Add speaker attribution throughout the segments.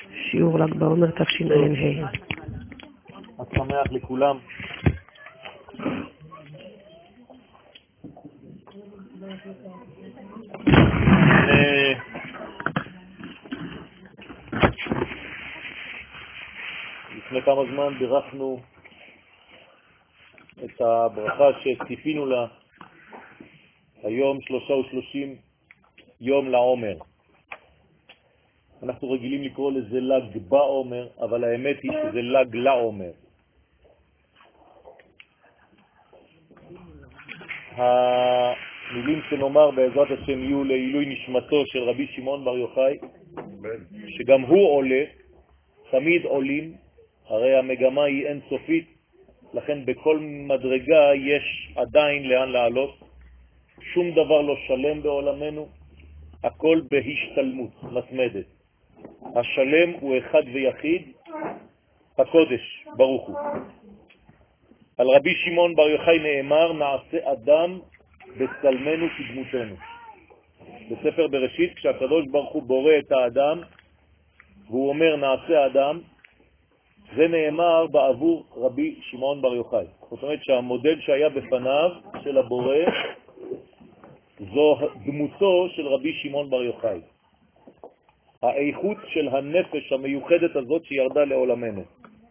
Speaker 1: שיעור ל"ג בעומר תשע"ה.
Speaker 2: אז שמח לכולם. לפני כמה זמן בירכנו את הברכה שציפינו לה, היום 33 יום לעומר. אנחנו רגילים לקרוא לזה ל"ג בעומר, אבל האמת היא שזה ל"ג לעומר. המילים שנאמר בעזרת השם יהיו לעילוי נשמתו של רבי שמעון בר יוחאי, שגם הוא עולה, תמיד עולים, הרי המגמה היא אינסופית, לכן בכל מדרגה יש עדיין לאן לעלות. שום דבר לא שלם בעולמנו, הכל בהשתלמות מתמדת. השלם הוא אחד ויחיד, הקודש ברוך הוא. על רבי שמעון בר יוחאי נאמר, נעשה אדם בצלמנו כדמותנו. בספר בראשית, כשהקדוש ברוך הוא בורא את האדם, והוא אומר נעשה אדם, זה נאמר בעבור רבי שמעון בר יוחאי. זאת אומרת שהמודל שהיה בפניו של הבורא, זו דמותו של רבי שמעון בר יוחאי. האיכות של הנפש המיוחדת הזאת שירדה לעולמנו.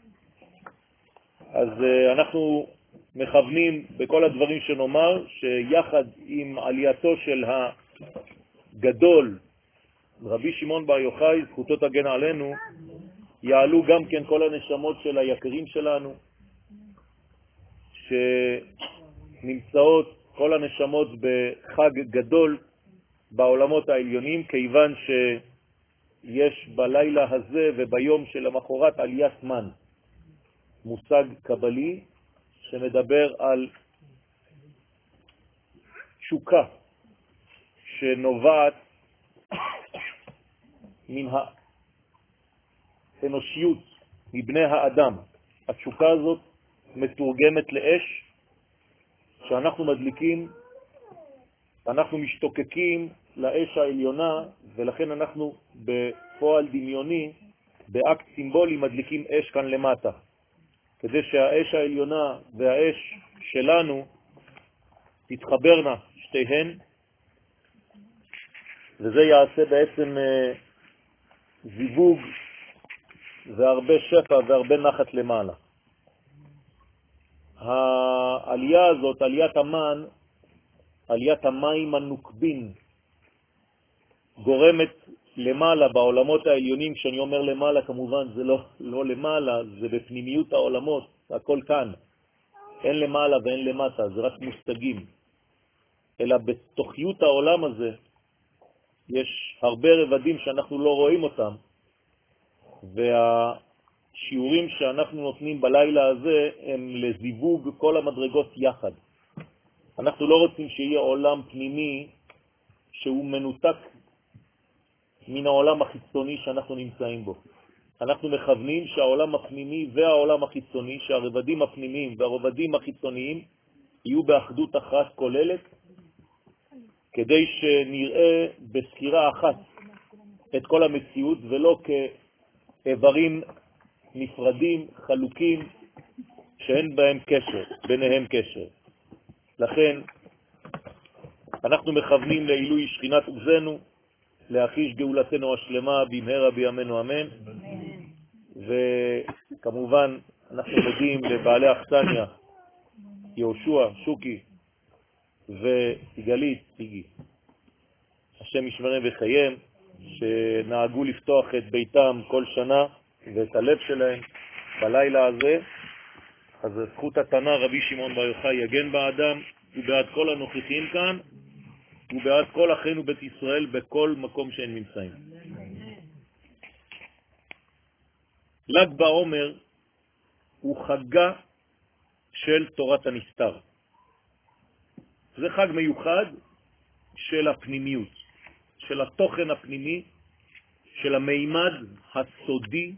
Speaker 2: אז אנחנו מכוונים בכל הדברים שנאמר, שיחד עם עלייתו של הגדול, רבי שמעון בר יוחאי, זכותו תגן עלינו, יעלו גם כן כל הנשמות של היקרים שלנו, שנמצאות כל הנשמות בחג גדול בעולמות העליונים, כיוון שיש בלילה הזה וביום של המחרת עליית מן, מושג קבלי שמדבר על תשוקה שנובעת מן האנושיות, מבני האדם. התשוקה הזאת מתורגמת לאש שאנחנו מדליקים, אנחנו משתוקקים לאש העליונה, ולכן אנחנו בפועל דמיוני, באקט סימבולי, מדליקים אש כאן למטה, כדי שהאש העליונה והאש שלנו תתחברנה שתיהן, וזה יעשה בעצם זיווג והרבה שפע והרבה נחת למעלה. העלייה הזאת, עליית המן, עליית המים הנוקבין, גורמת למעלה בעולמות העליונים. כשאני אומר למעלה, כמובן זה לא למעלה, זה בפנימיות העולמות, הכל כאן. אין למעלה ואין למטה, זה רק מושגים. אלא בתוכיות העולם הזה יש הרבה רבדים שאנחנו לא רואים אותם, והשיעורים שאנחנו נותנים בלילה הזה הם לזיווג כל המדרגות יחד. אנחנו לא רוצים שיהיה עולם פנימי שהוא מנותק מן העולם החיצוני שאנחנו נמצאים בו. אנחנו מכוונים שהעולם הפנימי והעולם החיצוני, שהרבדים הפנימיים והרבדים החיצוניים יהיו באחדות אחת כוללת, כדי שנראה בסקירה אחת את כל המציאות, ולא כאיברים נפרדים, חלוקים, שאין בהם קשר, ביניהם קשר. לכן אנחנו מכוונים לעילוי שכינת עוזנו, להחיש גאולתנו השלמה במהרה בימינו אמן. וכמובן אנחנו מודים לבעלי אכסניה, יהושע, שוקי וסיגלית, סיגי, השם ישמרם וחיים, שנהגו לפתוח את ביתם כל שנה ואת הלב שלהם בלילה הזה. אז זכות התנא רבי שמעון בר יוחאי יגן באדם ובעד כל הנוכחים כאן ובעד כל אחינו בית ישראל בכל מקום שהם נמצאים. ל"ג בעומר הוא חגה של תורת הנסתר. זה חג מיוחד של הפנימיות, של התוכן הפנימי, של המימד הסודי,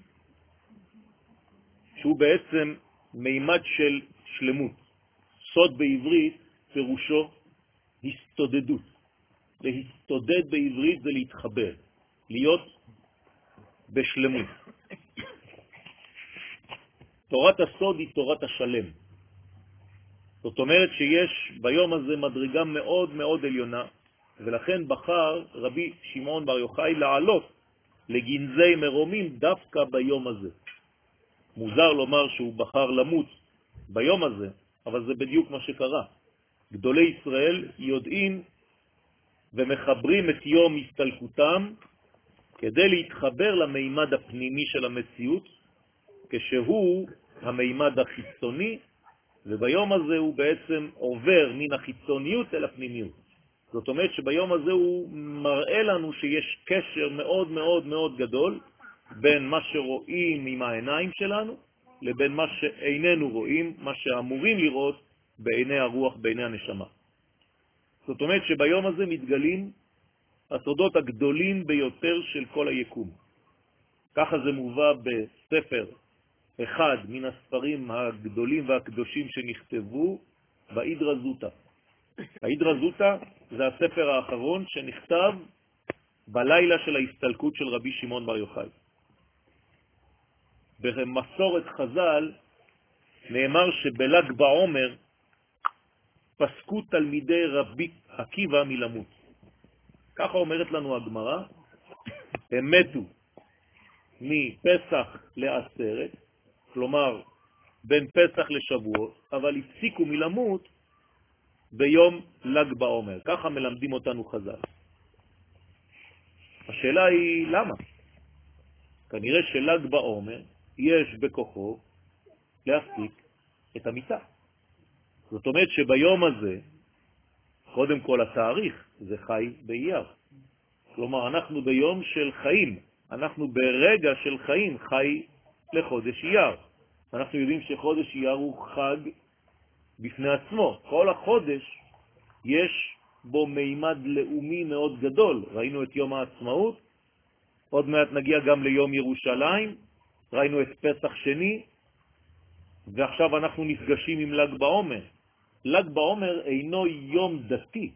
Speaker 2: שהוא בעצם מימד של שלמות. סוד בעברית פירושו הסתודדות. להסתודד בעברית זה להתחבר, להיות בשלמות. תורת הסוד היא תורת השלם. זאת אומרת שיש ביום הזה מדרגה מאוד מאוד עליונה, ולכן בחר רבי שמעון בר יוחאי לעלות לגנזי מרומים דווקא ביום הזה. מוזר לומר שהוא בחר למות ביום הזה, אבל זה בדיוק מה שקרה. גדולי ישראל יודעים ומחברים את יום הסתלקותם כדי להתחבר למימד הפנימי של המציאות, כשהוא המימד החיצוני, וביום הזה הוא בעצם עובר מן החיצוניות אל הפנימיות. זאת אומרת שביום הזה הוא מראה לנו שיש קשר מאוד מאוד מאוד גדול בין מה שרואים עם העיניים שלנו לבין מה שאיננו רואים, מה שאמורים לראות בעיני הרוח, בעיני הנשמה. זאת אומרת שביום הזה מתגלים הסודות הגדולים ביותר של כל היקום. ככה זה מובא בספר אחד מן הספרים הגדולים והקדושים שנכתבו, בהידרא זוטא. ההידרא זוטא זה הספר האחרון שנכתב בלילה של ההסתלקות של רבי שמעון בר יוחאי. במסורת חז"ל נאמר שבל"ג בעומר פסקו תלמידי רבי עקיבא מלמות. ככה אומרת לנו הגמרא, הם מתו מפסח לעשרת, כלומר בין פסח לשבועות, אבל הפסיקו מלמות ביום ל"ג בעומר. ככה מלמדים אותנו חז"ל. השאלה היא למה? כנראה של"ג בעומר יש בכוחו להפסיק את המיטה. זאת אומרת שביום הזה, קודם כל התאריך זה חי באייר. כלומר אנחנו ביום של חיים, אנחנו ברגע של חיים, חי לחודש אייר. אנחנו יודעים שחודש אייר הוא חג בפני עצמו. כל החודש יש בו מימד לאומי מאוד גדול. ראינו את יום העצמאות, עוד מעט נגיע גם ליום ירושלים, ראינו את פסח שני, ועכשיו אנחנו נפגשים עם ל"ג בעומר. ל"ג בעומר אינו יום דתי.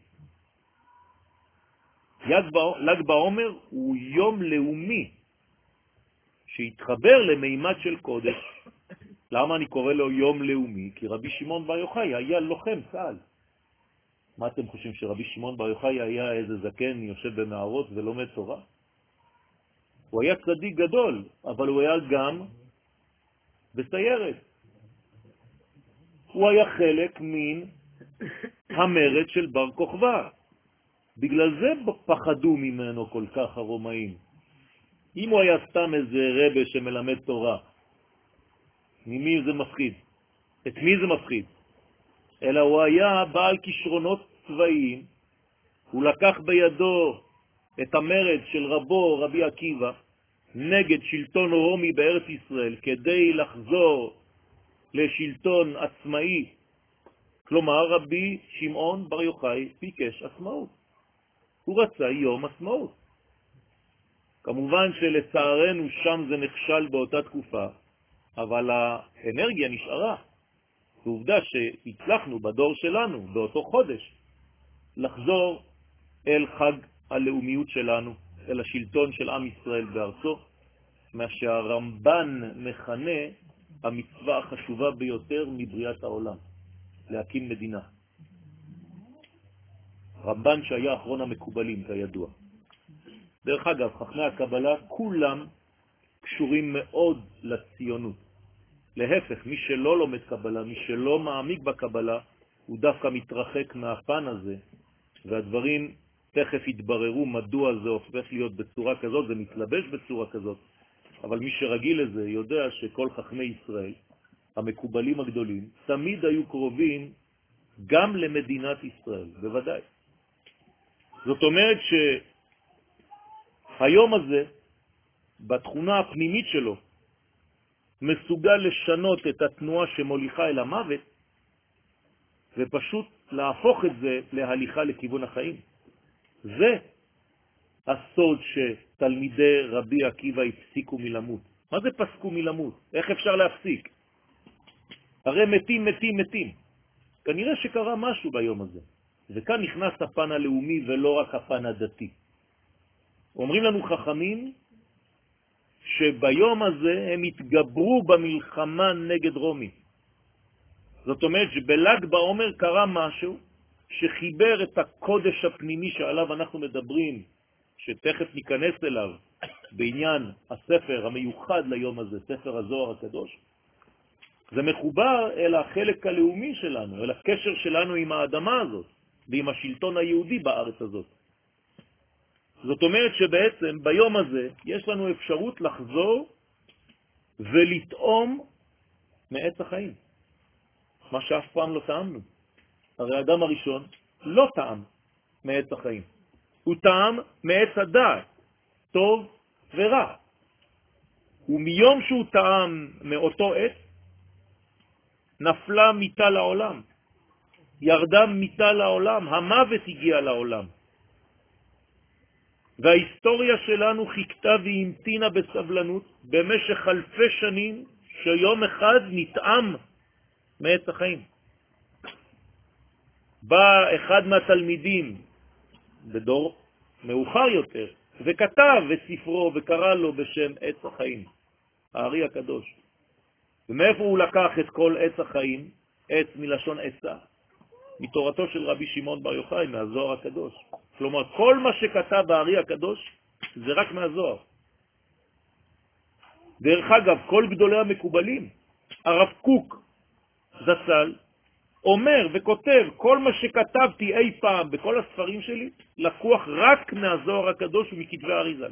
Speaker 2: ל"ג בעומר הוא יום לאומי שהתחבר למימד של קודש. למה אני קורא לו יום לאומי? כי רבי שמעון בר יוחאי היה לוחם צה"ל. מה אתם חושבים, שרבי שמעון בר יוחאי היה איזה זקן יושב במערות ולומד תורה? הוא היה צדיק גדול, אבל הוא היה גם בסיירת. הוא היה חלק מן המרד של בר כוכבא. בגלל זה פחדו ממנו כל כך הרומאים. אם הוא היה סתם איזה רבה שמלמד תורה, ממי זה מפחיד? את מי זה מפחיד? אלא הוא היה בעל כישרונות צבאיים, הוא לקח בידו את המרד של רבו רבי עקיבא נגד שלטון רומי בארץ ישראל כדי לחזור לשלטון עצמאי. כלומר רבי שמעון בר יוחאי ביקש עצמאות. הוא רצה יום עצמאות. כמובן שלצערנו שם זה נכשל באותה תקופה, אבל האנרגיה נשארה. ועובדה שהצלחנו בדור שלנו, באותו חודש, לחזור אל חג הלאומיות שלנו, אל השלטון של עם ישראל בארצו, מה שהרמב"ן מכנה המצווה החשובה ביותר מבריאת העולם, להקים מדינה. רמב"ן שהיה אחרון המקובלים, כידוע. דרך אגב, חכמי הקבלה כולם קשורים מאוד לציונות. להפך, מי שלא לומד קבלה, מי שלא מעמיק בקבלה, הוא דווקא מתרחק מהפן הזה, והדברים תכף יתבררו מדוע זה הופך להיות בצורה כזאת, זה מתלבש בצורה כזאת. אבל מי שרגיל לזה יודע שכל חכמי ישראל, המקובלים הגדולים, תמיד היו קרובים גם למדינת ישראל, בוודאי. זאת אומרת שהיום הזה, בתכונה הפנימית שלו, מסוגל לשנות את התנועה שמוליכה אל המוות, ופשוט להפוך את זה להליכה לכיוון החיים. זה הסוד שתלמידי רבי עקיבא הפסיקו מלמות. מה זה פסקו מלמות? איך אפשר להפסיק? הרי מתים, מתים, מתים. כנראה שקרה משהו ביום הזה. וכאן נכנס הפן הלאומי ולא רק הפן הדתי. אומרים לנו חכמים שביום הזה הם התגברו במלחמה נגד רומי. זאת אומרת שבל"ג בעומר קרה משהו שחיבר את הקודש הפנימי שעליו אנחנו מדברים, שתכף ניכנס אליו בעניין הספר המיוחד ליום הזה, ספר הזוהר הקדוש. זה מחובר אל החלק הלאומי שלנו, אל הקשר שלנו עם האדמה הזאת ועם השלטון היהודי בארץ הזאת. זאת אומרת שבעצם ביום הזה יש לנו אפשרות לחזור ולטעום מעץ החיים, מה שאף פעם לא טעמנו. הרי האדם הראשון לא טעם מעץ החיים, הוא טעם מעץ הדעת, טוב ורע. ומיום שהוא טעם מאותו עץ, נפלה מיטה לעולם, ירדה מיטה לעולם, המוות הגיע לעולם. וההיסטוריה שלנו חיכתה והמתינה בסבלנות במשך אלפי שנים שיום אחד נטעם מעץ החיים. בא אחד מהתלמידים בדור מאוחר יותר וכתב בספרו וקרא לו בשם עץ החיים, הארי הקדוש. ומאיפה הוא לקח את כל עץ החיים? עץ מלשון עשה, מתורתו של רבי שמעון בר יוחאי, מהזוהר הקדוש. כלומר, כל מה שכתב הארי הקדוש זה רק מהזוהר. דרך אגב, כל גדולי המקובלים, הרב קוק זצ"ל, אומר וכותב, כל מה שכתבתי אי פעם בכל הספרים שלי, לקוח רק מהזוהר הקדוש ומכתבי האריז"ל.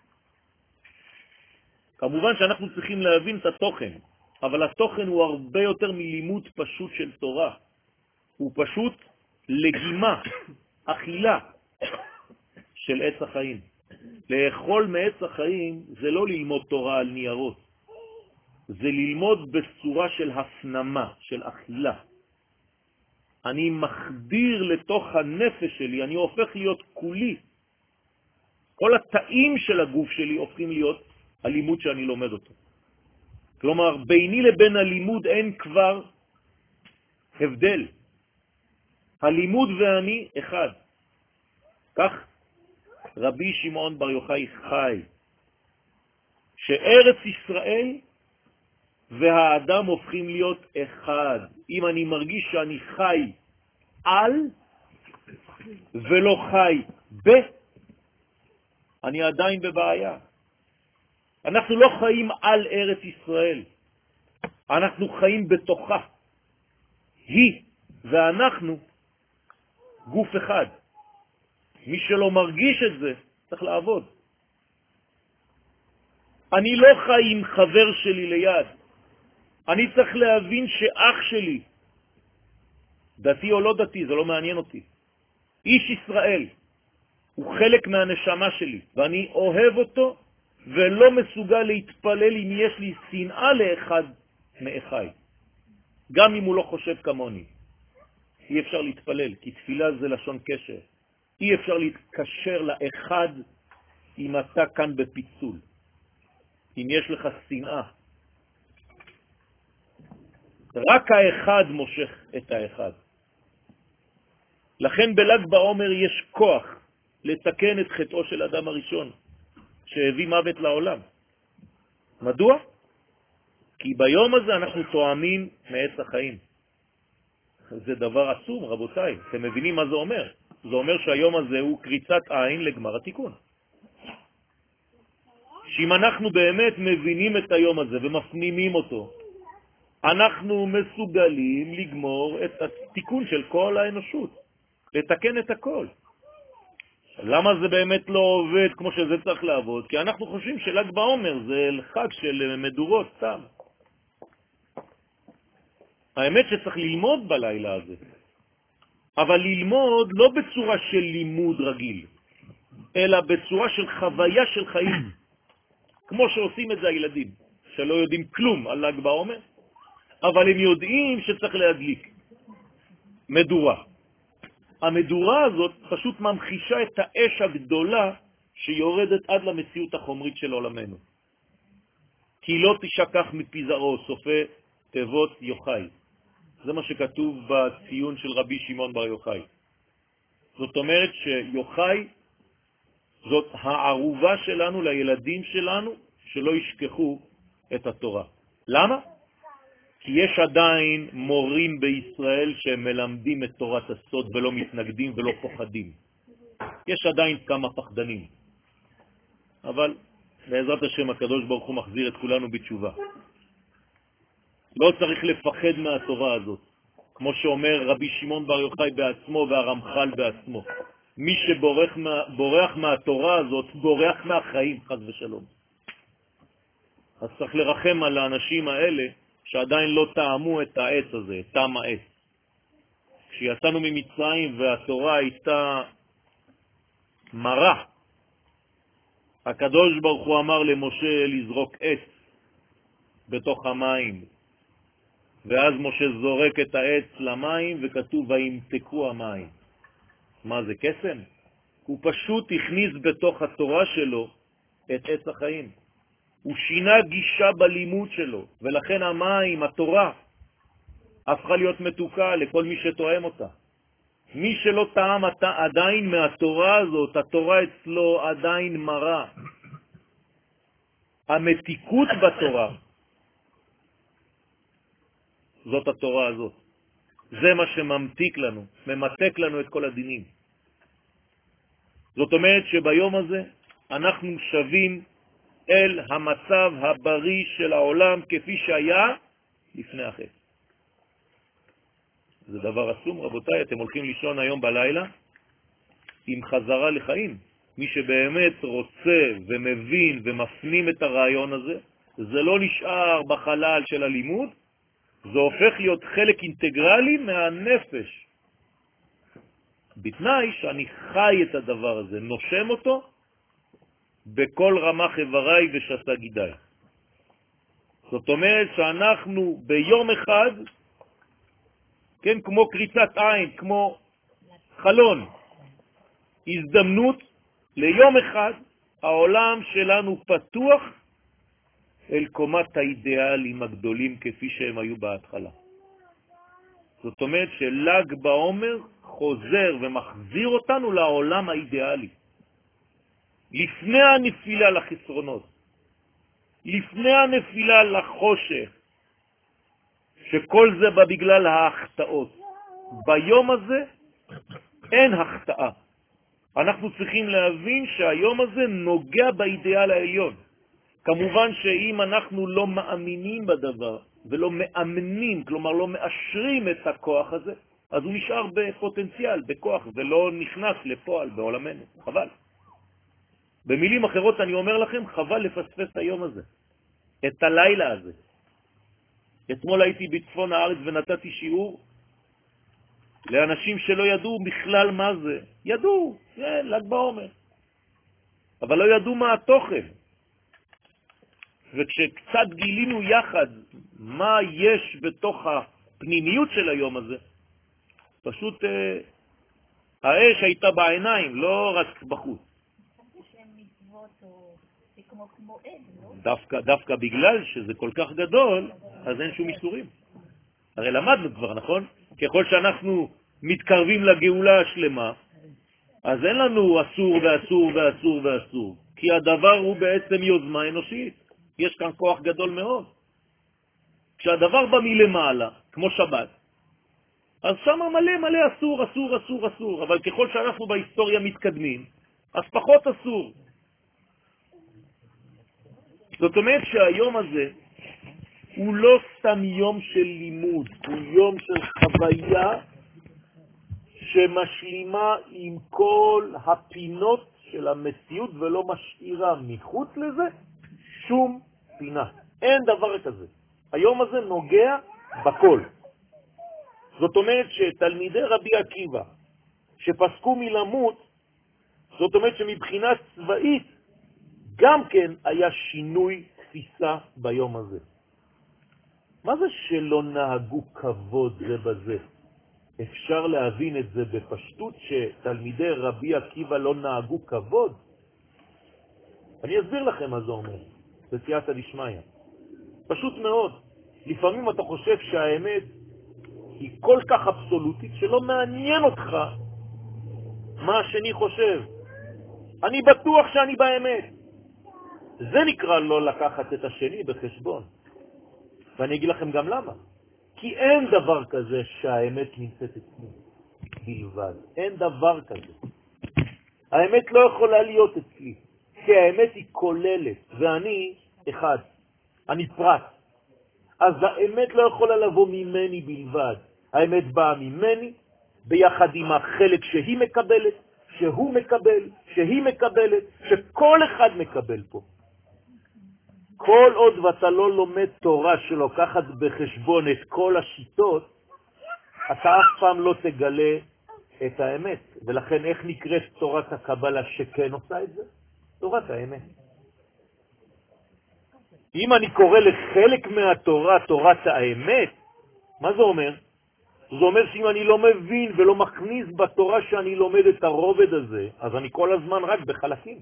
Speaker 2: כמובן שאנחנו צריכים להבין את התוכן, אבל התוכן הוא הרבה יותר מלימוד פשוט של תורה. הוא פשוט לגימה, אכילה של עץ החיים. לאכול מעץ החיים זה לא ללמוד תורה על ניירות, זה ללמוד בצורה של הפנמה, של אכילה. אני מחדיר לתוך הנפש שלי, אני הופך להיות כולי. כל התאים של הגוף שלי הופכים להיות הלימוד שאני לומד אותו. כלומר, ביני לבין הלימוד אין כבר הבדל. הלימוד ואני אחד. כך רבי שמעון בר יוחאי חי, שארץ ישראל והאדם הופכים להיות אחד. אם אני מרגיש שאני חי על ולא חי ב, אני עדיין בבעיה. אנחנו לא חיים על ארץ ישראל, אנחנו חיים בתוכה. היא ואנחנו גוף אחד. מי שלא מרגיש את זה צריך לעבוד. אני לא חי עם חבר שלי ליד, אני צריך להבין שאח שלי, דתי או לא דתי, זה לא מעניין אותי, איש ישראל, הוא חלק מהנשמה שלי, ואני אוהב אותו ולא מסוגל להתפלל אם יש לי שנאה לאחד מאחיי, גם אם הוא לא חושב כמוני. אי אפשר להתפלל, כי תפילה זה לשון קשר. אי אפשר להתקשר לאחד אם אתה כאן בפיצול, אם יש לך שנאה. רק האחד מושך את האחד. לכן בל"ג בעומר יש כוח לתקן את חטאו של אדם הראשון שהביא מוות לעולם. מדוע? כי ביום הזה אנחנו תואמים מעץ החיים. זה דבר עצום, רבותיי. אתם מבינים מה זה אומר? זה אומר שהיום הזה הוא קריצת עין לגמר התיקון. שאם אנחנו באמת מבינים את היום הזה ומפנימים אותו, אנחנו מסוגלים לגמור את התיקון של כל האנושות, לתקן את הכל. למה זה באמת לא עובד כמו שזה צריך לעבוד? כי אנחנו חושבים של"ג בעומר זה חג של מדורות סתם. האמת שצריך ללמוד בלילה הזה, אבל ללמוד לא בצורה של לימוד רגיל, אלא בצורה של חוויה של חיים, כמו שעושים את זה הילדים, שלא יודעים כלום על ל"ג בעומר, אבל הם יודעים שצריך להדליק מדורה. המדורה הזאת פשוט ממחישה את האש הגדולה שיורדת עד למציאות החומרית של עולמנו. כי לא תשכח מפיזרו, סופי תיבות יוחאי. זה מה שכתוב בציון של רבי שמעון בר יוחאי. זאת אומרת שיוחאי זאת הערובה שלנו לילדים שלנו, שלא ישכחו את התורה. למה? כי יש עדיין מורים בישראל שמלמדים את תורת הסוד ולא מתנגדים ולא פוחדים. יש עדיין כמה פחדנים. אבל בעזרת השם הקדוש ברוך הוא מחזיר את כולנו בתשובה. לא צריך לפחד מהתורה הזאת. כמו שאומר רבי שמעון בר יוחאי בעצמו והרמח"ל בעצמו. מי שבורח מהתורה הזאת, בורח מהחיים, חס ושלום. אז צריך לרחם על האנשים האלה שעדיין לא טעמו את העץ הזה, את טעם העץ. כשיצאנו ממצרים והתורה הייתה מרה, הקדוש ברוך הוא אמר למשה לזרוק עץ בתוך המים, ואז משה זורק את העץ למים וכתוב וימתקו המים. מה זה, קסם? הוא פשוט הכניס בתוך התורה שלו את עץ החיים. הוא שינה גישה בלימוד שלו, ולכן המים, התורה, הפכה להיות מתוקה לכל מי שתואם אותה. מי שלא טעם עדיין מהתורה הזאת, התורה אצלו עדיין מרה. המתיקות בתורה, זאת התורה הזאת. זה מה שממתיק לנו, ממתק לנו את כל הדינים. זאת אומרת שביום הזה אנחנו שווים אל המצב הבריא של העולם כפי שהיה לפני החטא. זה דבר עצום, רבותיי, אתם הולכים לישון היום בלילה עם חזרה לחיים. מי שבאמת רוצה ומבין ומפנים את הרעיון הזה, זה לא נשאר בחלל של הלימוד, זה הופך להיות חלק אינטגרלי מהנפש. בתנאי שאני חי את הדבר הזה, נושם אותו בכל רמ"ח איבריי ושס"ה גידיי. זאת אומרת שאנחנו ביום אחד, כן, כמו קריצת עין, כמו חלון, הזדמנות ליום אחד, העולם שלנו פתוח אל קומת האידיאלים הגדולים כפי שהם היו בהתחלה. זאת אומרת של"ג בעומר חוזר ומחזיר אותנו לעולם האידיאלי. לפני הנפילה לחסרונות, לפני הנפילה לחושך, שכל זה בא בגלל ההחטאות. ביום הזה אין החטאה. אנחנו צריכים להבין שהיום הזה נוגע באידיאל העליון. כמובן שאם אנחנו לא מאמינים בדבר ולא מאמנים, כלומר לא מאשרים את הכוח הזה, אז הוא נשאר בפוטנציאל, בכוח, ולא נכנס לפועל בעולמנו. חבל. במילים אחרות אני אומר לכם, חבל לפספס היום הזה, את הלילה הזה. אתמול הייתי בצפון הארץ ונתתי שיעור לאנשים שלא ידעו בכלל מה זה. ידעו, זה ל"ג בעומר. אבל לא ידעו מה התוכן. וכשקצת גילינו יחד מה יש בתוך הפנימיות של היום הזה, פשוט האש הייתה בעיניים, לא רק בחוץ. דווקא בגלל שזה כל כך גדול, אז אין שום איסורים. הרי למדנו כבר, נכון? ככל שאנחנו מתקרבים לגאולה השלמה, אז אין לנו אסור ואסור ואסור ואסור, כי הדבר הוא בעצם יוזמה אנושית. יש כאן כוח גדול מאוד. כשהדבר בא מלמעלה, כמו שבת, אז שמה מלא אסור, אסור, אסור, אסור, אבל ככל שאנחנו בהיסטוריה מתקדמים, אז פחות אסור. זאת אומרת שהיום הזה הוא לא סתם יום של לימוד, הוא יום של חוויה שמשלימה עם כל הפינות של המציאות ולא משאירה מחוץ לזה שום פינה. אין דבר כזה. היום הזה נוגע בכל. זאת אומרת שתלמידי רבי עקיבא שפסקו מלמות, זאת אומרת שמבחינה צבאית גם כן היה שינוי תפיסה ביום הזה. מה זה שלא נהגו כבוד זה בזה? אפשר להבין את זה בפשטות שתלמידי רבי עקיבא לא נהגו כבוד? אני אסביר לכם מה זה אומר, בסייעתא דשמיא. פשוט מאוד. לפעמים אתה חושב שהאמת היא כל כך אבסולוטית שלא מעניין אותך מה השני חושב. אני בטוח שאני באמת. זה נקרא לא לקחת את השני בחשבון. ואני אגיד לכם גם למה. כי אין דבר כזה שהאמת נמצאת אצלי בלבד. אין דבר כזה. האמת לא יכולה להיות אצלי, כי האמת היא כוללת, ואני אחד, אני פרט. אז האמת לא יכולה לבוא ממני בלבד. האמת באה ממני, ביחד עם החלק שהיא מקבלת, שהוא מקבל, שהיא מקבלת, שכל אחד מקבל פה. כל עוד ואתה לא לומד תורה שלוקחת בחשבון את כל השיטות, אתה אף פעם לא תגלה את האמת. ולכן איך נקראת תורת הקבלה שכן עושה את זה? תורת האמת. אם אני קורא לחלק מהתורה תורת האמת, מה זה אומר? זה אומר שאם אני לא מבין ולא מכניס בתורה שאני לומד את הרובד הזה, אז אני כל הזמן רק בחלקים.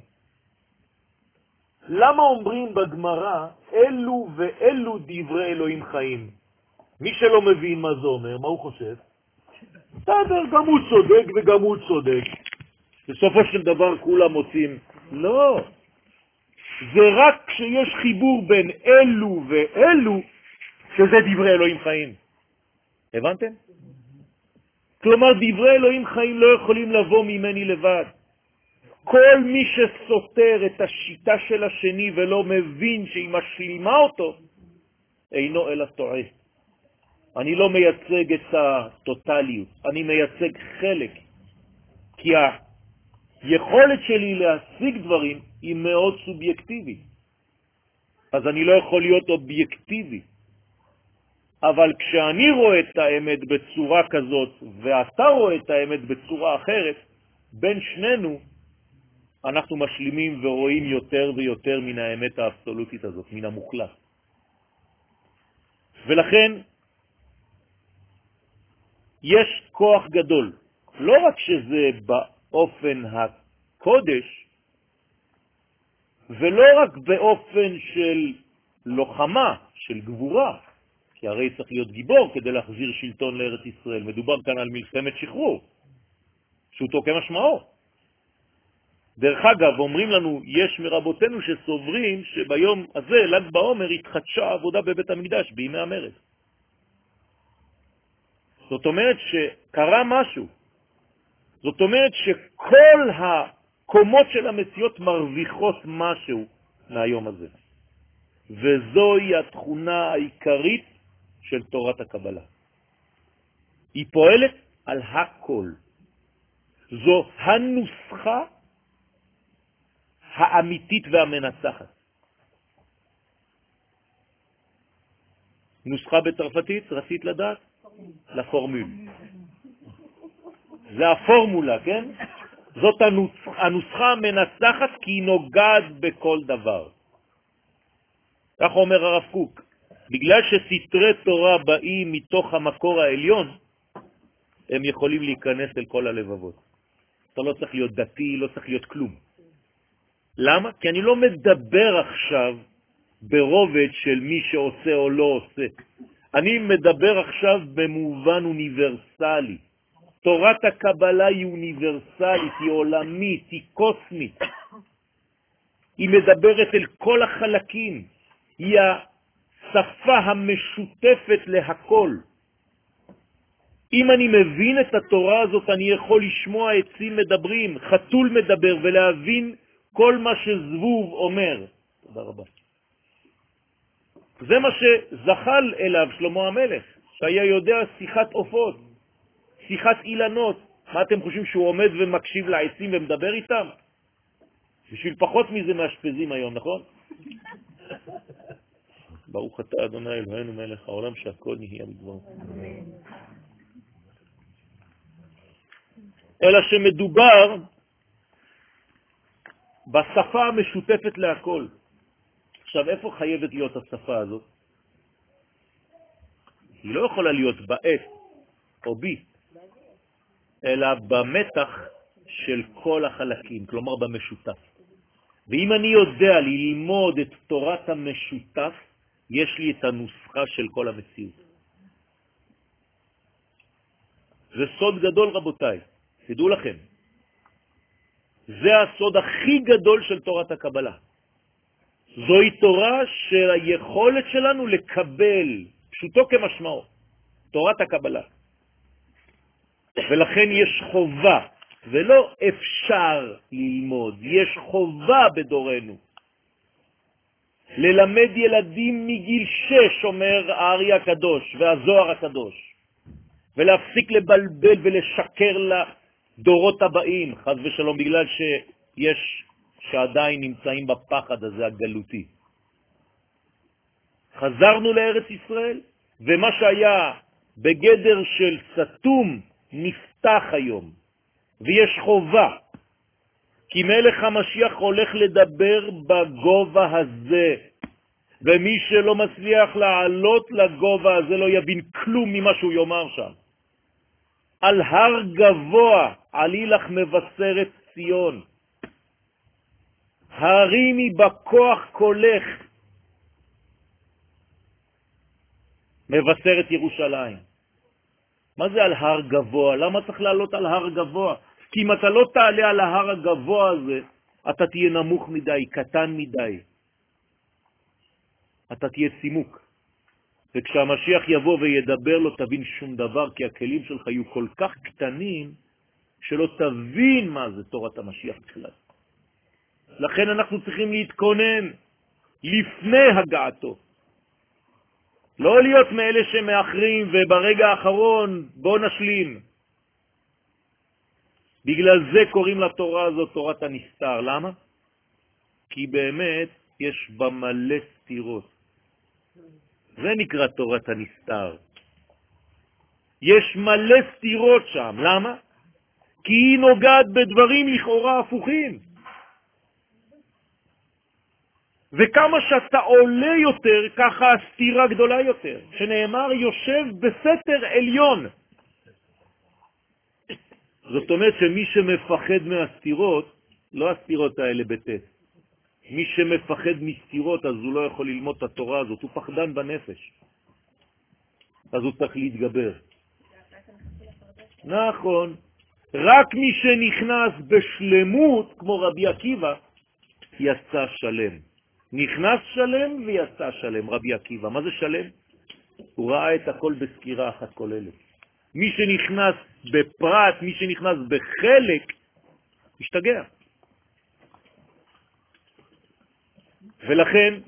Speaker 2: למה אומרים בגמרא, אלו ואלו דברי אלוהים חיים? מי שלא מבין מה זה אומר, מה הוא חושב? בסדר, גם הוא צודק וגם הוא צודק. בסופו של דבר כולם מוצאים. לא. זה רק כשיש חיבור בין אלו ואלו, שזה דברי אלוהים חיים. הבנתם? כלומר, דברי אלוהים חיים לא יכולים לבוא ממני לבד. כל מי שסותר את השיטה של השני ולא מבין שהיא משלימה אותו, אינו אלא טועה. אני לא מייצג את הטוטליות, אני מייצג חלק. כי היכולת שלי להשיג דברים היא מאוד סובייקטיבית. אז אני לא יכול להיות אובייקטיבי. אבל כשאני רואה את האמת בצורה כזאת, ואתה רואה את האמת בצורה אחרת, בין שנינו אנחנו משלימים ורואים יותר ויותר מן האמת האבסולוטית הזאת, מן המוחלט. ולכן יש כוח גדול, לא רק שזה באופן הקודש, ולא רק באופן של לוחמה, של גבורה, כי הרי צריך להיות גיבור כדי להחזיר שלטון לארץ ישראל. מדובר כאן על מלחמת שחרור, פשוטו כמשמעו. דרך אגב, אומרים לנו, יש מרבותינו שסוברים שביום הזה, ל"ג בעומר, התחדשה עבודה בבית המקדש, בימי המרד. זאת אומרת שקרה משהו. זאת אומרת שכל הקומות של המציאות מרוויחות משהו מהיום הזה. וזוהי התכונה העיקרית של תורת הקבלה. היא פועלת על הכל. זו הנוסחה האמיתית והמנצחת. נוסחה בצרפתית, רצית לדעת? לפורמול. זה הפורמולה, כן? זאת הנוסחה המנצחת כי היא נוגעת בכל דבר. כך אומר הרב קוק. בגלל שסתרי תורה באים מתוך המקור העליון, הם יכולים להיכנס אל כל הלבבות. אתה לא צריך להיות דתי, לא צריך להיות כלום. למה? כי אני לא מדבר עכשיו ברובד של מי שעושה או לא עושה. אני מדבר עכשיו במובן אוניברסלי. תורת הקבלה היא אוניברסלית, היא עולמית, היא קוסמית. היא מדברת אל כל החלקים. היא השפה המשותפת להכל. אם אני מבין את התורה הזאת, אני יכול לשמוע עצים מדברים, חתול מדבר, ולהבין כל מה שזבוב אומר. תודה רבה. זה מה שזחל אליו שלמה המלך, שהיה יודע שיחת עופות, שיחת אילנות. מה אתם חושבים שהוא עומד ומקשיב לעצים ומדבר איתם? בשביל פחות מזה מאשפזים היום, נכון? ברוך אתה אדוני אלוהינו מלך העולם שהכל נהיה בדברו. אלא שמדובר בשפה המשותפת להכל. עכשיו, איפה חייבת להיות השפה הזאת? היא לא יכולה להיות בעת או בי, אלא במתח של כל החלקים, כלומר במשותף. ואם אני יודע ללמוד את תורת המשותף, יש לי את הנוסחה של כל המציאות. זה סוד גדול, רבותיי, תדעו לכם. זה הסוד הכי גדול של תורת הקבלה. זוהי תורה של היכולת שלנו לקבל, פשוטו כמשמעו, תורת הקבלה. ולכן יש חובה, ולא אפשר ללמוד, יש חובה בדורנו. ללמד ילדים מגיל 6, אומר הארי הקדוש והזוהר הקדוש, ולהפסיק לבלבל ולשקר לדורות הבאים, חס ושלום, בגלל שיש שעדיין נמצאים בפחד הזה הגלותי. חזרנו לארץ ישראל, ומה שהיה בגדר של סתום נפתח היום, ויש חובה, כי מלך המשיח הולך לדבר בגובה הזה, ומי שלא מצליח לעלות לגובה הזה לא יבין כלום ממה שהוא יאמר שם. על הר גבוה עלי לך מבשרת ציון, הרימי בכוח קולך, מבשרת ירושלים. מה זה על הר גבוה? למה צריך לעלות על הר גבוה? כי אם אתה לא תעלה על ההר הגבוה הזה, אתה תהיה נמוך מדי, קטן מדי. אתה תהיה סימוק. וכשהמשיח יבוא וידבר לא תבין שום דבר, כי הכלים שלך יהיו כל כך קטנים, שלא תבין מה זה תורת המשיח בכלל. לכן אנחנו צריכים להתכונן לפני הגעתו. לא להיות מאלה שמאחרים וברגע האחרון בוא נשלים. בגלל זה קוראים לתורה הזאת תורת הנסתר. למה? כי באמת יש בה מלא סתירות. זה נקרא תורת הנסתר. יש מלא סתירות שם. למה? כי היא נוגעת בדברים לכאורה הפוכים. וכמה שאתה עולה יותר, ככה הסתירה גדולה יותר. שנאמר יושב בסתר עליון. זאת אומרת שמי שמפחד מהסתירות, לא הסתירות האלה בטט. מי שמפחד מסתירות, אז הוא לא יכול ללמוד את התורה הזאת, הוא פחדן בנפש. אז הוא צריך להתגבר. נכון. רק מי שנכנס בשלמות, כמו רבי עקיבא, יצא שלם. נכנס שלם ויצא שלם, רבי עקיבא. מה זה שלם? הוא ראה את הכל בסקירה אחת כוללת. מי שנכנס בפרט, מי שנכנס בחלק, משתגע. ולכן,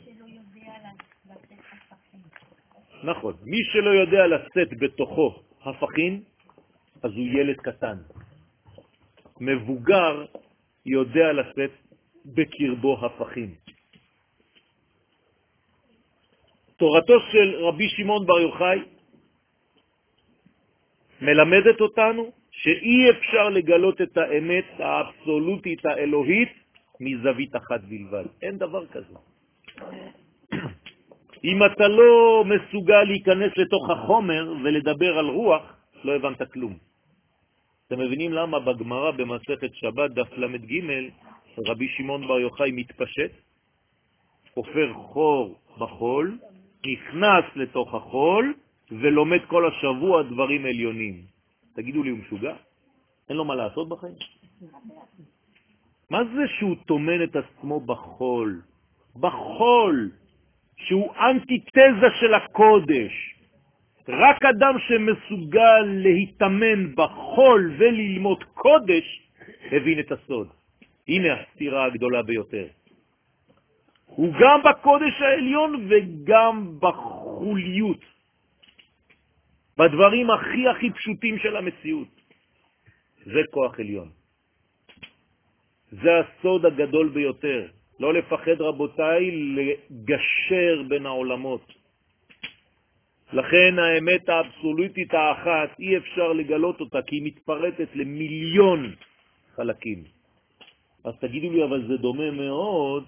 Speaker 2: נכון, מי שלא יודע לשאת בתוכו הפכים, אז הוא ילד קטן. מבוגר יודע לשאת בקרבו הפכים. תורתו של רבי שמעון בר יוחאי מלמדת אותנו שאי אפשר לגלות את האמת האבסולוטית האלוהית מזווית אחת בלבד. אין דבר כזה. אם אתה לא מסוגל להיכנס לתוך החומר ולדבר על רוח, לא הבנת כלום. אתם מבינים למה בגמרא במסכת שבת דף למד ג' רבי שמעון בר יוחאי מתפשט, עופר חור בחול, נכנס לתוך החול ולומד כל השבוע דברים עליונים. תגידו לי, הוא משוגע? אין לו מה לעשות בחיים? מה זה שהוא תומן את עצמו בחול? בחול, שהוא אנטיתזה של הקודש. רק אדם שמסוגל להתאמן בחול וללמוד קודש, הבין את הסוד. הנה הסתירה הגדולה ביותר. הוא גם בקודש העליון וגם בחוליות. בדברים הכי פשוטים של המציאות. זה כוח עליון. זה הסוד הגדול ביותר. לא לפחד רבותיי לגשר בין העולמות. לכן האמת האבסולוטית האחת אי אפשר לגלות אותה כי היא מתפרטת למיליון חלקים. אז תגידו לי, אבל זה דומה מאוד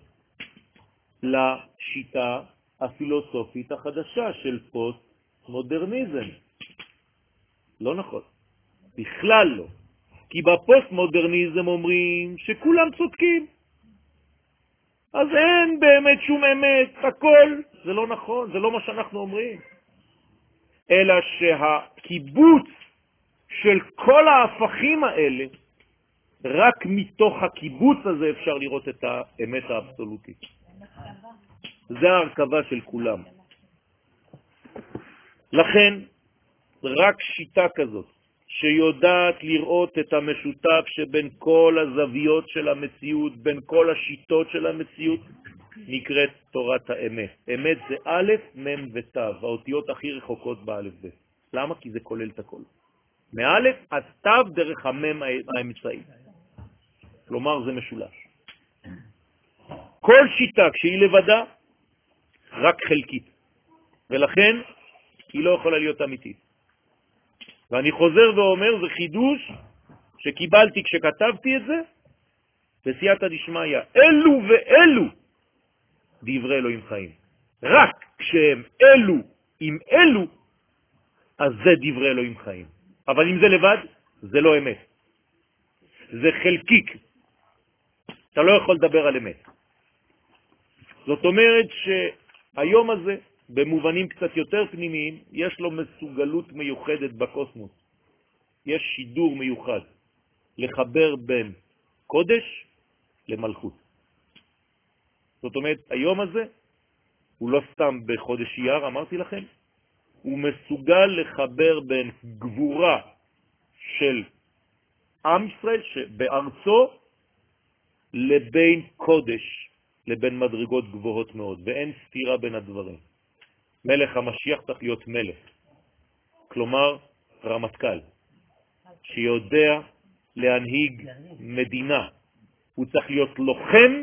Speaker 2: לשיטה הפילוסופית החדשה של פוסט מודרניזם. לא נכון. בכלל לא. כי בפוסט מודרניזם אומרים שכולם צודקים. אז אין באמת שום אמת, הכל. זה לא נכון, זה לא מה שאנחנו אומרים. אלא שהקיבוץ של כל ההפכים האלה, רק מתוך הקיבוץ הזה אפשר לראות את האמת האבסולוטית. זה ההרכבה של כולם. לכן, רק שיטה כזאת, שיודעת לראות את המשותף שבין כל הזוויות של המציאות, בין כל השיטות של המציאות, נקראת תורת האמת. אמת זה א', מ' ות', האותיות הכי רחוקות באלף ב'. למה? כי זה כולל את הכל. מאלף עד ת' דרך המ' האמצעי. כלומר זה משולש. כל שיטה כשהיא לבדה, רק חלקית. ולכן היא לא יכולה להיות אמיתית. ואני חוזר ואומר, זה חידוש שקיבלתי כשכתבתי את זה, בסייעתא דשמיא, אלו ואלו דברי אלוהים חיים. רק כשהם אלו עם אלו, אז זה דברי אלוהים חיים. אבל אם זה לבד, זה לא אמת. זה חלקיק. אתה לא יכול לדבר על אמת. זאת אומרת שהיום הזה, במובנים קצת יותר פנימיים, יש לו מסוגלות מיוחדת בקוסמוס. יש שידור מיוחד לחבר בין קודש למלכות. זאת אומרת, היום הזה הוא לא סתם בחודש אייר, אמרתי לכם, הוא מסוגל לחבר בין גבורה של עם ישראל שבארצו לבין קודש, לבין מדרגות גבוהות מאוד, ואין סתירה בין הדברים. מלך המשיח צריך להיות מלך, כלומר רמטכ"ל, שיודע להנהיג מדינה. הוא צריך להיות לוחם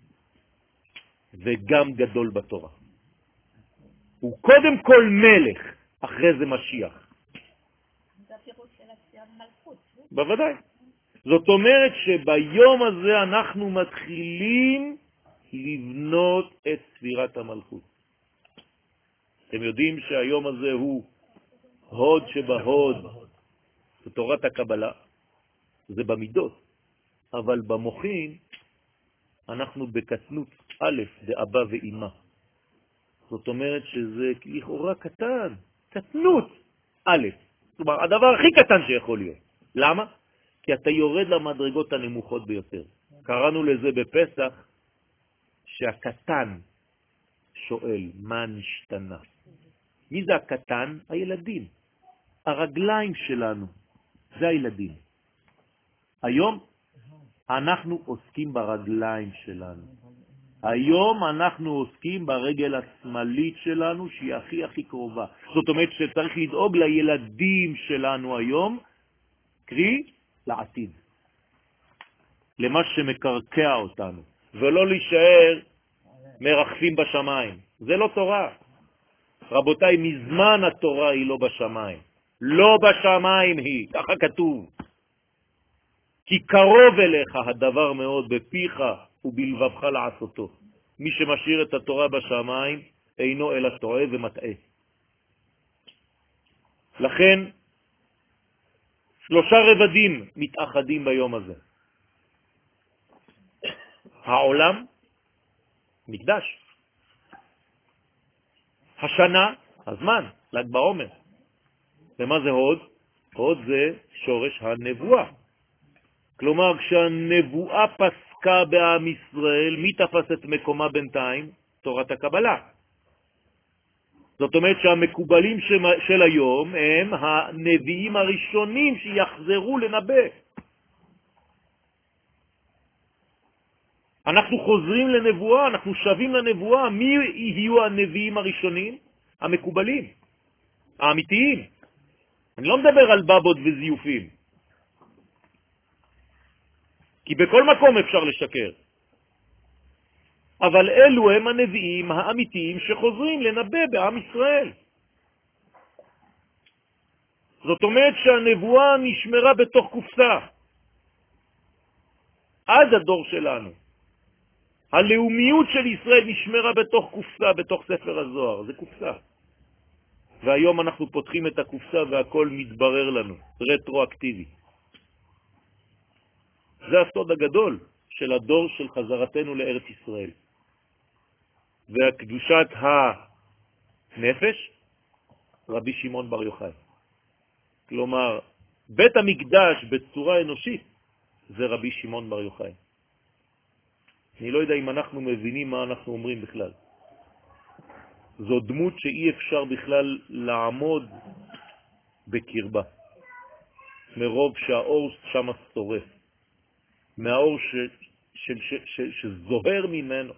Speaker 2: וגם גדול בתורה. הוא קודם כל מלך, אחרי זה משיח.
Speaker 3: זה הפירוש של הספירת מלכות.
Speaker 2: בוודאי. זאת אומרת שביום הזה אנחנו מתחילים לבנות את ספירת המלכות. אתם יודעים שהיום הזה הוא הוד שבהוד, בתורת הקבלה, זה במידות, אבל במוחין אנחנו בקטנות א' דאבא ואמא. זאת אומרת שזה לכאורה קטן, קטנות א', כלומר הדבר הכי קטן שיכול להיות. למה? כי אתה יורד למדרגות הנמוכות ביותר. קראנו לזה בפסח שהקטן שואל מה נשתנה. מי זה הקטן? הילדים. הרגליים שלנו, זה הילדים. היום אנחנו עוסקים ברגליים שלנו. היום אנחנו עוסקים ברגל השמאלית שלנו שהיא הכי הכי קרובה. זאת אומרת שצריך לדאוג לילדים שלנו היום, קרי לעתיד. למה שמקרקע אותנו. ולא להישאר מרחפים בשמיים. זה לא תורה. רבותיי, מזמן התורה היא לא בשמיים. לא בשמיים היא, ככה כתוב. כי קרוב אליך הדבר מאוד בפיך ובלבבך לעשותו. מי שמשאיר את התורה בשמיים אינו אלא טועה ומטעה. לכן, 3 רבדים מתאחדים ביום הזה. העולם, מקדש. השנה, הזמן, ל"ג בעומר. ומה זה הוד? הוד זה שורש הנבואה. כלומר, כשהנבואה פסקה בעם ישראל, מי תפס את מקומה בינתיים? תורת הקבלה. זאת אומרת שהמקובלים של היום הם הנביאים הראשונים שיחזרו לנבא. אנחנו חוזרים לנבואה, אנחנו שווים לנבואה. מי יהיו הנביאים הראשונים? המקובלים, האמיתיים. אני לא מדבר על בבות וזיופים. כי בכל מקום אפשר לשקר. אבל אלו הם הנביאים האמיתיים שחוזרים לנבא בעם ישראל. זאת אומרת שהנבואה נשמרה בתוך קופסה. עד הדור שלנו. הלאומיות של ישראל נשמרה בתוך קופסה, בתוך ספר הזוהר. זה קופסה. והיום אנחנו פותחים את הקופסה והכל מתברר לנו, רטרואקטיבי. זה הסוד הגדול של הדור של חזרתנו לארץ ישראל. והקדושת הנפש, רבי שמעון בר יוחאי. כלומר, בית המקדש בצורה אנושית זה רבי שמעון בר יוחאי. אני לא יודע אם אנחנו מבינים מה אנחנו אומרים בכלל. זו דמות שאי אפשר בכלל לעמוד בקרבה, מרוב שהאור שם שורף, מהאור שזוהר ממנו.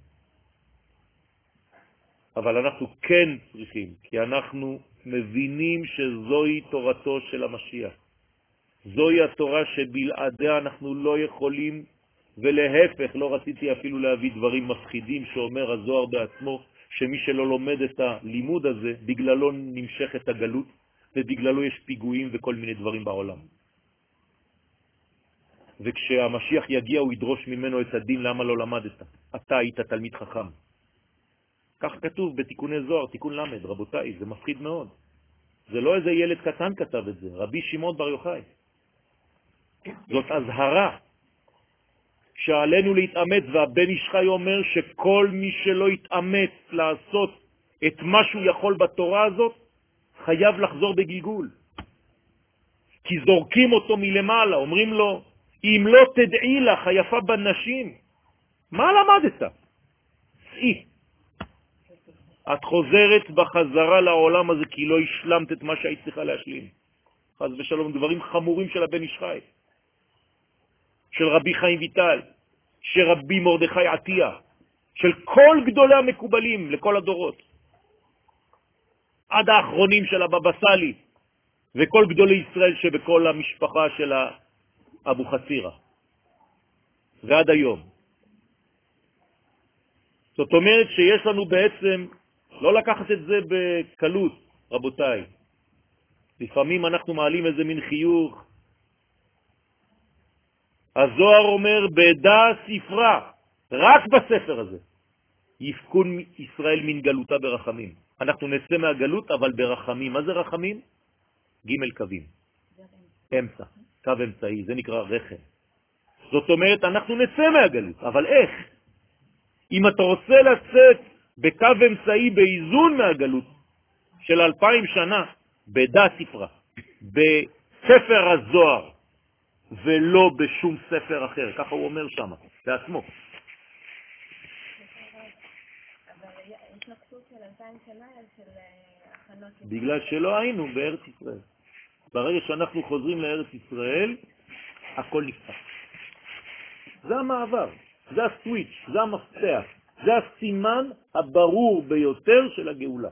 Speaker 2: אבל אנחנו כן צריכים, כי אנחנו מבינים שזוהי תורתו של המשיח. זוהי התורה שבלעדיה אנחנו לא יכולים, ולהפך, לא רציתי אפילו להביא דברים מפחידים שאומר הזוהר בעצמו, שמי שלא לומד את הלימוד הזה, בגללו נמשך את הגלות, ובגללו יש פיגועים וכל מיני דברים בעולם. וכשהמשיח יגיע הוא ידרוש ממנו את הדין למה לא למדת. אתה היית תלמיד חכם. כך כתוב בתיקוני זוהר, תיקון למד, רבותיי, זה מפחיד מאוד. זה לא איזה ילד קטן כתב את זה, רבי שמעון בר יוחאי. זאת הזהרה שעלינו להתאמץ, והבן איש חי אומר שכל מי שלא יתאמץ לעשות את מה שהוא יכול בתורה הזאת, חייב לחזור בגלגול. כי זורקים אותו מלמעלה, אומרים לו, אם לא תדעי לך היפה בנשים, מה למדת? צאי. את חוזרת בחזרה לעולם הזה כי לא השלמת את מה שהיית צריכה להשלים. חס ושלום, דברים חמורים של הבן איש חי, של רבי חיים ויטל, של רבי מרדכי עטיה, של כל גדולי המקובלים לכל הדורות, עד האחרונים של הבבא סאלי, וכל גדולי ישראל שבכל המשפחה של אבו חצירה, ועד היום. זאת אומרת שיש לנו בעצם לא לקחת את זה בקלות, רבותיי. לפעמים אנחנו מעלים איזה מין חיוך. הזוהר אומר, בדע ספרה, רק בספר הזה, יפקון ישראל מן גלותה ברחמים. אנחנו נצא מהגלות, אבל ברחמים. מה זה רחמים? ג' קווים. אמצע, קו אמצעי, זה נקרא רחם. זאת אומרת, אנחנו נצא מהגלות, אבל איך? אם אתה רוצה לצאת בקו אמצעי באיזון מהגלות של 2000 שנה, בדע ספרה, בספר הזוהר, ולא בשום ספר אחר. ככה הוא אומר שם, בעצמו.
Speaker 3: אבל יש נקצות של 2000 שנה של הכנות.
Speaker 2: בגלל שלא היינו בארץ ישראל. ברגע שאנחנו חוזרים לארץ ישראל, הכל נפתח. זה המעבר, זה הסוויץ', זה המפתח, זה הסימן הברור ביותר של הגאולה.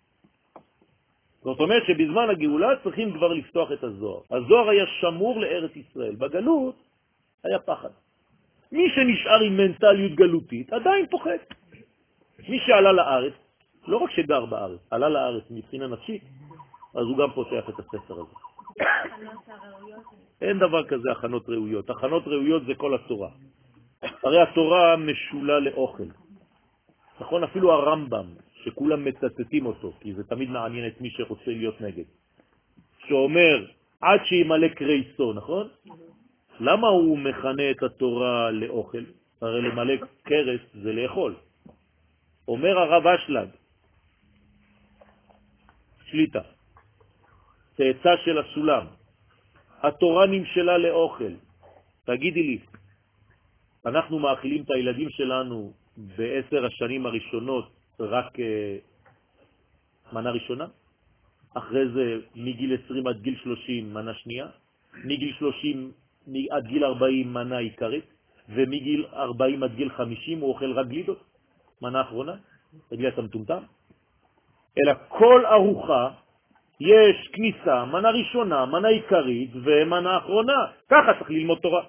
Speaker 2: זאת אומרת שבזמן הגאולה צריכים כבר לפתוח את הזוהר. הזוהר היה שמור לארץ ישראל. בגלות היה פחד. מי שנשאר עם מנטליות גלותית עדיין פוחד. מי שעלה לארץ, לא רק שגר בארץ, עלה לארץ מבחינה נפשית, אז הוא גם פותח את הספר הזה. אין דבר כזה הכנות ראויות. הכנות ראויות זה כל התורה. הרי התורה משולה לאוכל. נכון? אפילו הרמב"ם, שכולם מצטטים אותו, כי זה תמיד מעניין את מי שרוצה להיות נגד, שאומר, עד שימלא קרייסו, נכון? למה הוא מכנה את התורה לאוכל? הרי למלא קרס זה לאכול. אומר הרב אשלג, שליטה, צאצא של הסולם, התורה נמשלה לאוכל. תגידי לי, אנחנו מאכילים את הילדים שלנו ב10 השנים הראשונות רק מנה ראשונה, אחרי זה מגיל 20 עד גיל 30 מנה שנייה, מגיל 30 עד גיל 40 מנה עיקרית, ומגיל 40 עד גיל 50 הוא אוכל רק גלידות, מנה אחרונה, תגיד אתה מטומטם? אלא כל ארוחה יש כניסה, מנה ראשונה, מנה עיקרית ומנה אחרונה. ככה צריך ללמוד תורה.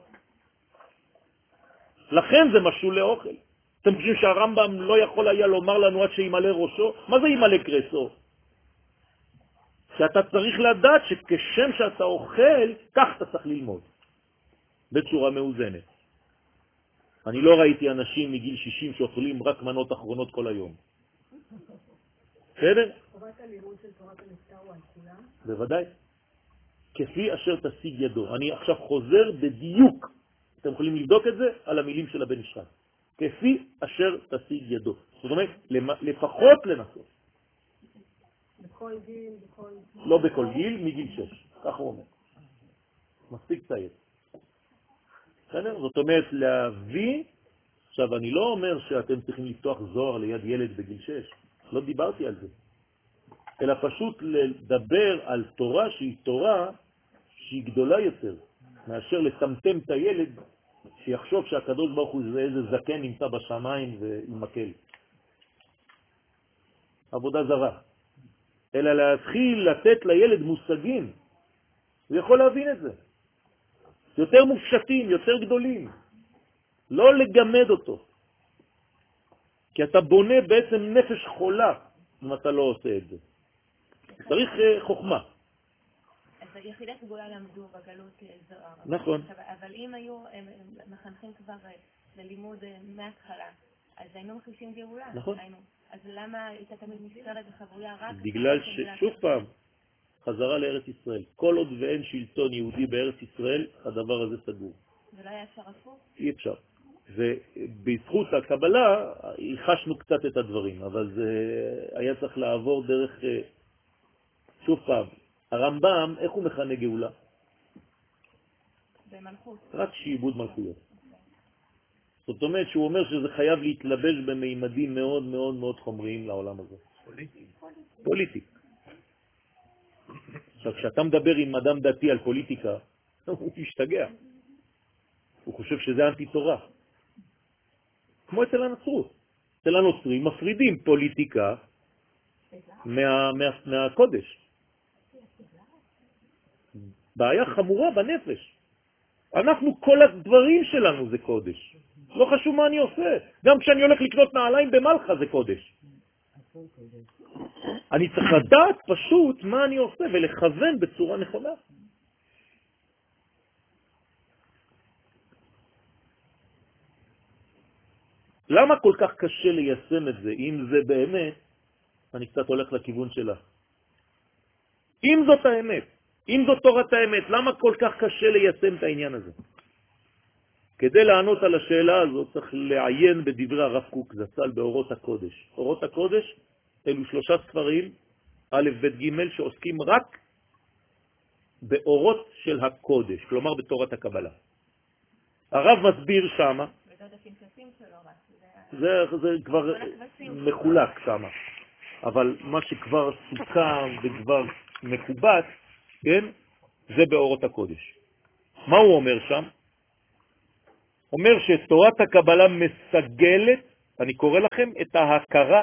Speaker 2: לכן זה משול לאוכל. אתם חושבים שהרמב"ם לא יכול היה לומר לנו עד שימלא ראשו? מה זה ימלא קרסו? שאתה צריך לדעת שכשם שאתה אוכל, כך אתה צריך ללמוד. בצורה מאוזנת. אני לא ראיתי אנשים מגיל 60 שאוכלים רק מנות אחרונות כל היום. בסדר?
Speaker 4: חובת הלימוד של תורת הנפטר הוא על כולם?
Speaker 2: בוודאי. כפי אשר תשיג ידו. אני עכשיו חוזר בדיוק. אתם יכולים לבדוק את זה על המילים של הבן איש חי. כפי אשר תשיג ידו. זאת אומרת, לפחות לנסות.
Speaker 4: בכל גיל, בכל...
Speaker 2: לא בכל גיל, מגיל 6. כך הוא אומר. מספיק צעיר. זאת אומרת, להביא, עכשיו אני לא אומר שאתם צריכים לפתוח זוהר ליד ילד בגיל 6. לא דיברתי על זה. אלא פשוט לדבר על תורה שהיא תורה שהיא גדולה יותר, מאשר לטמטם את הילד שיחשוב שהקדוש ברוך הוא זה איזה זקן נמצא בשמיים ועם מקל. עבודה זרה. אלא להתחיל לתת לילד מושגים. הוא יכול להבין את זה. יותר מופשטים, יותר גדולים. לא לגמד אותו. כי אתה בונה בעצם נפש חולה אם אתה לא עושה את זה. צריך חוכמה.
Speaker 3: אז יחידי סגולה למדו בגלות זוהר.
Speaker 2: נכון.
Speaker 3: אבל אם היו מחנכים כבר ללימוד מההתחלה, אז היינו מחלישים גאולה.
Speaker 2: נכון.
Speaker 3: אז למה הייתה תמיד מסתרת וחבויה רק...
Speaker 2: בגלל ששוב פעם, חזרה לארץ ישראל. כל עוד ואין שלטון יהודי בארץ ישראל, הדבר הזה סגור.
Speaker 3: ולא היה אפשר הפוך?
Speaker 2: אי אפשר. ובזכות הקבלה חשנו קצת את הדברים, אבל זה היה צריך לעבור דרך, שוב פעם, הרמב"ם, איך הוא מכנה גאולה?
Speaker 3: במלכות.
Speaker 2: רק שעיבוד מלכויות. זאת אומרת שהוא אומר שזה חייב להתלבש במימדים מאוד מאוד מאוד חומריים לעולם הזה. פוליטי. עכשיו, כשאתה מדבר עם אדם דתי על פוליטיקה, הוא משתגע. הוא חושב שזה אנטי תורה. כמו אצל הנצרות. אצל הנוצרים מפרידים פוליטיקה מהקודש. בעיה חמורה בנפש. אנחנו, כל הדברים שלנו זה קודש. לא חשוב מה אני עושה. גם כשאני הולך לקנות נעליים במלכה זה קודש. אני צריך לדעת פשוט מה אני עושה ולכוון בצורה נכונה. למה כל כך קשה ליישם את זה, אם זה באמת, אני קצת הולך לכיוון שלה. אם זאת האמת, אם זאת תורת האמת, למה כל כך קשה ליישם את העניין הזה? כדי לענות על השאלה הזאת צריך לעיין בדברי הרב קוק זצ"ל באורות הקודש. אורות הקודש אלו 3 ספרים, א' ב' ג', שעוסקים רק באורות של הקודש, כלומר בתורת הקבלה. הרב מסביר שמה, זה כבר מחולק שמה, אבל מה שכבר סוכם וכבר מקובץ, כן, זה באורות הקודש. מה הוא אומר שם? אומר שתורת הקבלה מסגלת, אני קורא לכם, את ההכרה,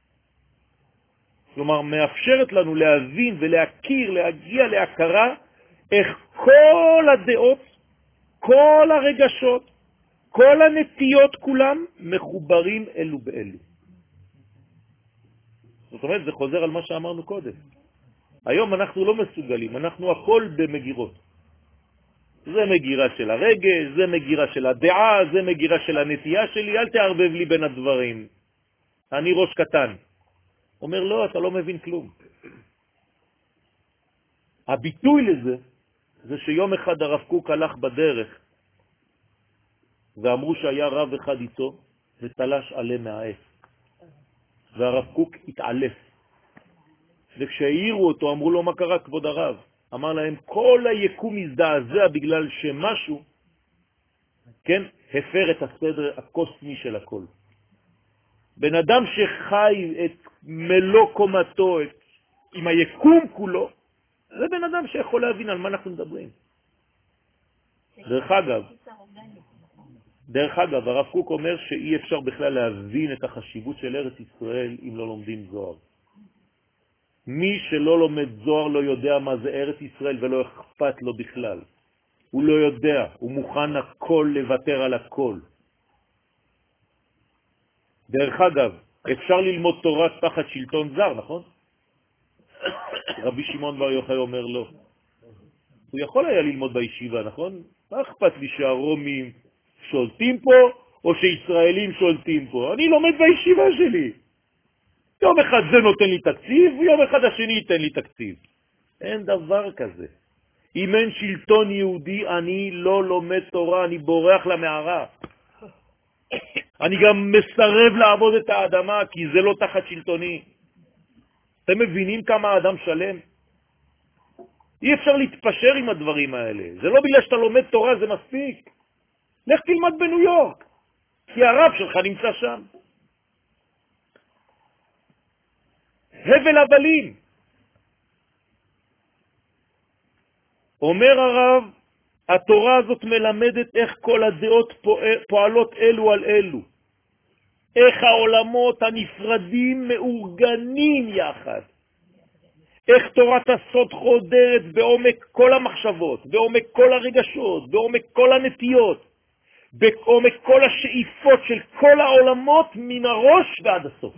Speaker 2: כלומר מאפשרת לנו להבין ולהכיר, להגיע להכרה, איך כל הדעות, כל הרגשות, כל הנטיות כולם מחוברים אלו באלו. זאת אומרת, זה חוזר על מה שאמרנו קודם. היום אנחנו לא מסוגלים, אנחנו הכל במגירות. זה מגירה של הרגש, זה מגירה של הדעה, זה מגירה של הנטייה שלי, אל תערבב לי בין הדברים. אני ראש קטן. אומר, לא, אתה לא מבין כלום. הביטוי לזה, זה שיום אחד הרב קוק הלך בדרך, ואמרו שהיה רב אחד איתו, ותלש עלה מהעץ. והרב קוק התעלף. וכשהעירו אותו, אמרו לו, מה קרה כבוד הרב? אמר להם, כל היקום הזדעזע בגלל שמשהו, כן, הפר את הסדר הקוסמי של הכל. בן אדם שחי את מלוא קומתו, עם היקום כולו, זה בן אדם שיכול להבין על מה אנחנו מדברים. דרך אגב, הרב קוק אומר שאי אפשר בכלל להבין את החשיבות של ארץ ישראל אם לא לומדים זוהר. מי שלא לומד זוהר לא יודע מה זה ארץ ישראל ולא אכפת לו בכלל. הוא לא יודע, הוא מוכן הכל לוותר על הכל. דרך אגב, אפשר ללמוד תורה תחת שלטון זר, נכון? רבי שמעון בר יוחאי אומר לא. הוא יכול היה ללמוד בישיבה, נכון? מה אכפת לי שהרומים שולטים פה או שישראלים שולטים פה? אני לומד בישיבה שלי. יום אחד זה נותן לי תקציב, ויום אחד השני ייתן לי תקציב. אין דבר כזה. אם אין שלטון יהודי, אני לא לומד תורה, אני בורח למערה. אני גם מסרב לעבוד את האדמה, כי זה לא תחת שלטוני. אתם מבינים כמה האדם שלם? אי אפשר להתפשר עם הדברים האלה. זה לא בגלל שאתה לומד תורה, זה מספיק. לך תלמד בניו יורק, כי הרב שלך נמצא שם. הבל הבלים. אומר הרב, התורה הזאת מלמדת איך כל הדעות פועלות אלו על אלו. איך העולמות הנפרדים מאורגנים יחד. איך תורת הסוד חודרת בעומק כל המחשבות, בעומק כל הרגשות, בעומק כל הנטיות, בעומק כל השאיפות של כל העולמות מן הראש ועד הסוף.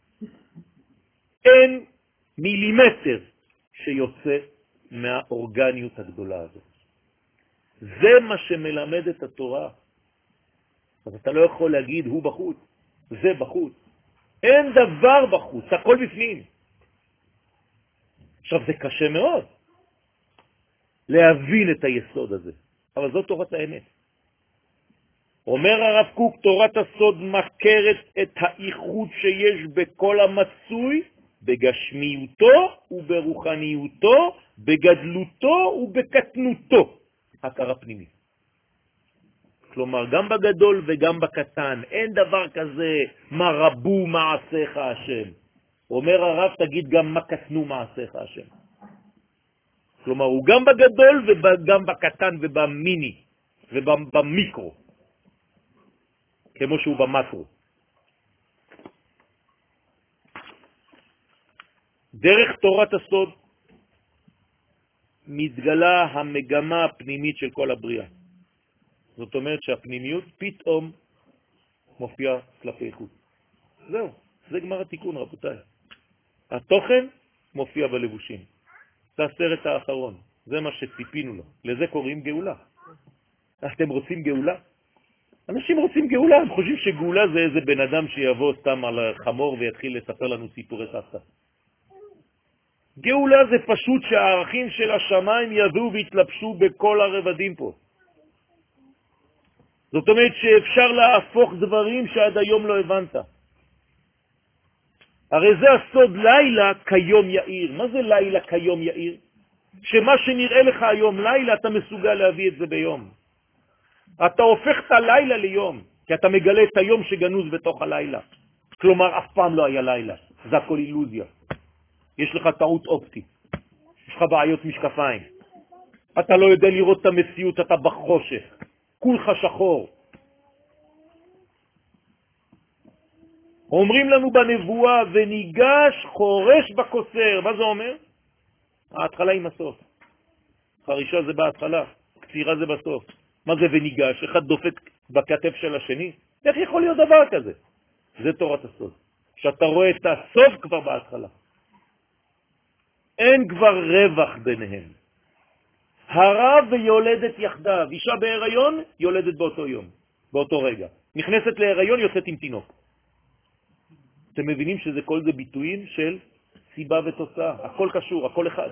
Speaker 2: אין מילימטר שיוצא מהאורגניות הגדולה הזאת. זה מה שמלמד את התורה. אז אתה לא יכול להגיד הוא בחוץ, זה בחוץ. אין דבר בחוץ, הכל בפנים. עכשיו זה קשה מאוד להבין את היסוד הזה, אבל זאת תורת האמת. אומר הרב קוק, תורת הסוד מכרת את האיחוד שיש בכל המצוי, בגשמיותו וברוחניותו, בגדלותו ובקטנותו, הכרה פנימית. כלומר, גם בגדול וגם בקטן, אין דבר כזה מה רבו מעשיך השם. אומר הרב, תגיד גם מה קטנו מעשיך השם. כלומר, הוא גם בגדול וגם בקטן ובמיני ובמיקרו, כמו שהוא במקרו. דרך תורת הסוד מתגלה המגמה הפנימית של כל הבריאה. זאת אומרת שהפנימיות פתאום מופיעה כלפי חוץ. זהו, זה גמר התיקון, רבותיי. התוכן מופיע בלבושים. זה הסרט האחרון, זה מה שציפינו לו. לזה קוראים גאולה. אתם רוצים גאולה? אנשים רוצים גאולה, הם חושבים שגאולה זה איזה בן אדם שיבוא סתם על החמור ויתחיל לספר לנו סיפורי סבתא. גאולה זה פשוט שהערכים של השמיים יבואו והתלבשו בכל הרבדים פה. זאת אומרת שאפשר להפוך דברים שעד היום לא הבנת. הרי זה הסוד לילה כיום יאיר. מה זה לילה כיום יאיר? שמה שנראה לך היום לילה אתה מסוגל להביא את זה ביום. אתה הופך את הלילה ליום, כי אתה מגלה את היום שגנוז בתוך הלילה. כלומר, אף פעם לא היה לילה. זה הכל אילוזיה. יש לך טעות אופטית. יש לך בעיות משקפיים. אתה לא יודע לראות את המציאות, אתה בחושך. כולך שחור. אומרים לנו בנבואה, וניגש חורש בקוסר. מה זה אומר? ההתחלה עם הסוף. חרישה זה בהתחלה, קצירה זה בסוף. מה זה וניגש? אחד דופק בכתף של השני? איך יכול להיות דבר כזה? זה תורת הסוד. שאתה רואה את הסוף כבר בהתחלה. אין כבר רווח ביניהם. הרב ויולדת יחדיו. אישה בהיריון יולדת באותו יום, באותו רגע. נכנסת להיריון, יוצאת עם תינוק. אתם מבינים שזה כל זה ביטויים של סיבה ותוצאה. הכל קשור, הכל אחד.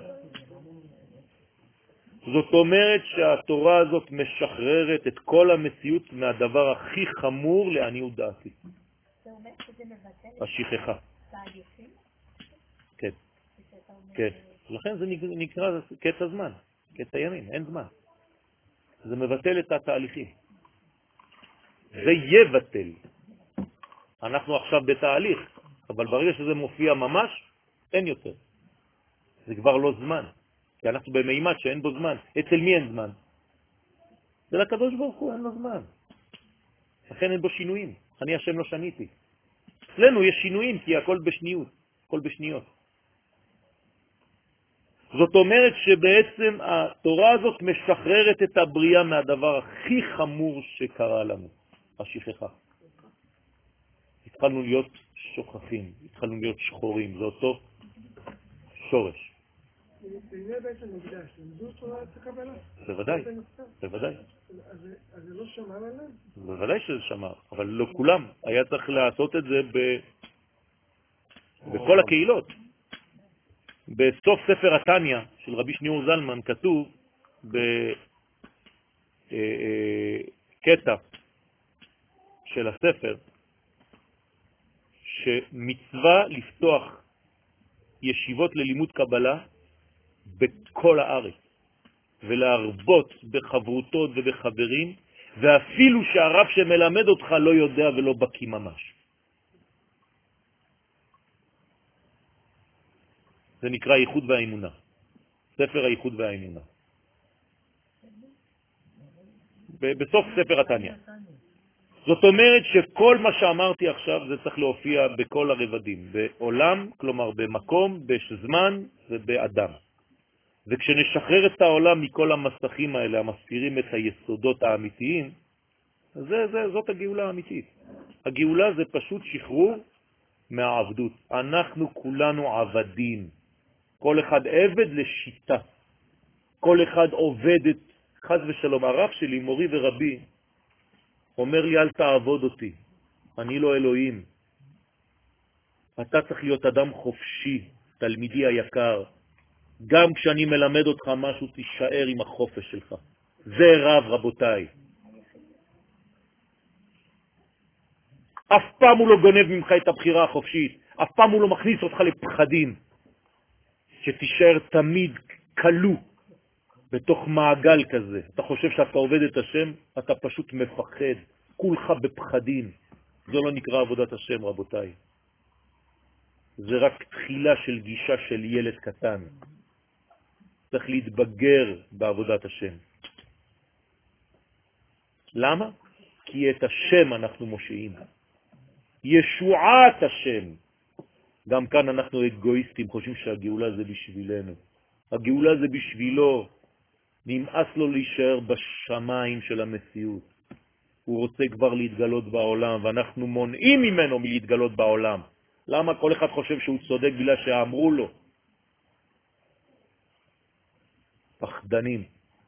Speaker 2: זאת אומרת שהתורה הזאת משחררת את כל המציאות מהדבר הכי חמור לעניות דעתי.
Speaker 3: זה אומר שזה מבטל
Speaker 2: השכחה.
Speaker 3: תהליכים?
Speaker 2: כן. כן. לכן זה נקרא קטע זמן, קטע ימים, אין זמן. זה מבטל את התהליכים. זה יבטל. אנחנו עכשיו בתהליך, אבל ברגע שזה מופיע ממש, אין יותר. זה כבר לא זמן. כי אנחנו במימד שאין בו זמן. אצל מי אין זמן? זה לקדוש ברוך הוא, אין לו זמן. לכן אין בו שינויים. אני השם לא שניתי. אצלנו יש שינויים כי הכל בשניות, הכל בשניות. זאת אומרת שבעצם התורה הזאת משחררת את הבריאה מהדבר הכי חמור שקרה לנו, השכחה. התחלנו להיות שוכחים, התחלנו להיות שחורים, זה אותו שורש.
Speaker 4: בעיני בית המקדש, למדו תורת הקבלה?
Speaker 2: בוודאי, בוודאי.
Speaker 4: אז זה לא שמר עליהם?
Speaker 2: בוודאי שזה שמר, אבל לא כולם. היה צריך לעשות את זה בכל הקהילות. בסוף ספר התניא של רבי שניאור זלמן כתוב בקטע של הספר שמצווה לפתוח ישיבות ללימוד קבלה בכל הארץ ולהרבות בחברותות ובחברים, ואפילו שהרב שמלמד אותך לא יודע ולא בקי ממש. זה נקרא הייחוד והאמונה. ספר הייחוד והאמונה. בסוף ספר התניא. זאת אומרת שכל מה שאמרתי עכשיו זה צריך להופיע בכל הרבדים, בעולם, כלומר במקום, בזמן ובאדם. וכשנשחרר את העולם מכל המסכים האלה, המסתירים את היסודות האמיתיים, זאת הגאולה האמיתית. הגאולה זה פשוט שחרור מהעבדות. אנחנו כולנו עבדים. כל אחד עבד לשיטה. כל אחד עובד את חז ושלום. הרב שלי, מורי ורבי, אומר לי, אל תעבוד אותי. אני לא אלוהים. אתה צריך להיות אדם חופשי, תלמידי היקר. גם כשאני מלמד אותך משהו, תישאר עם החופש שלך. זה רב, רבותיי. אף פעם הוא לא גונב ממך את הבחירה החופשית. אף פעם הוא לא מכניס אותך לפחדים. שתישאר תמיד כלוא בתוך מעגל כזה. אתה חושב שאתה עובד את השם, אתה פשוט מפחד. כולך בפחדים. זה לא נקרא עבודת השם, רבותיי. זה רק תחילה של גישה של ילד קטן. צריך להתבגר בעבודת השם. למה? כי את השם אנחנו מושיעים. ישועת השם. גם כאן אנחנו אגואיסטים, חושבים שהגאולה זה בשבילנו. הגאולה זה בשבילו. נמאס לו להישאר בשמיים של המציאות. הוא רוצה כבר להתגלות בעולם, ואנחנו מונעים ממנו מלהתגלות בעולם. למה? כל אחד חושב שהוא צודק בגלל שאמרו לו. פחדנים.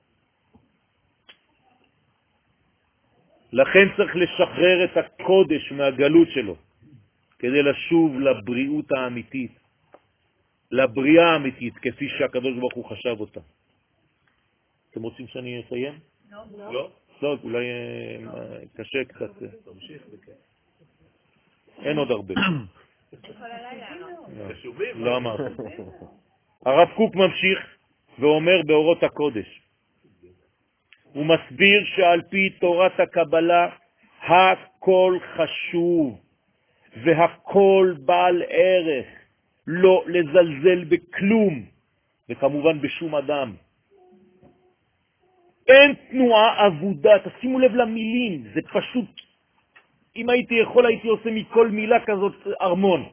Speaker 2: לכן צריך לשחרר את הקודש מהגלות שלו, כדי לשוב לבריאות האמיתית, לבריאה האמיתית, כפי שהקדוש ברוך הוא חשב אותה. אתם רוצים שאני אסיים? לא. לא, אולי קשה קצת. אין עוד הרבה. לא אמרתי. הרב קוק ממשיך ואומר באורות הקודש, הוא מסביר שעל פי תורת הקבלה הכל חשוב והכל בעל ערך, לא לזלזל בכלום וכמובן בשום אדם. אין תנועה עבודה, תשימו לב למילים, זה פשוט, אם הייתי יכול הייתי עושה מכל מילה כזאת ארמון.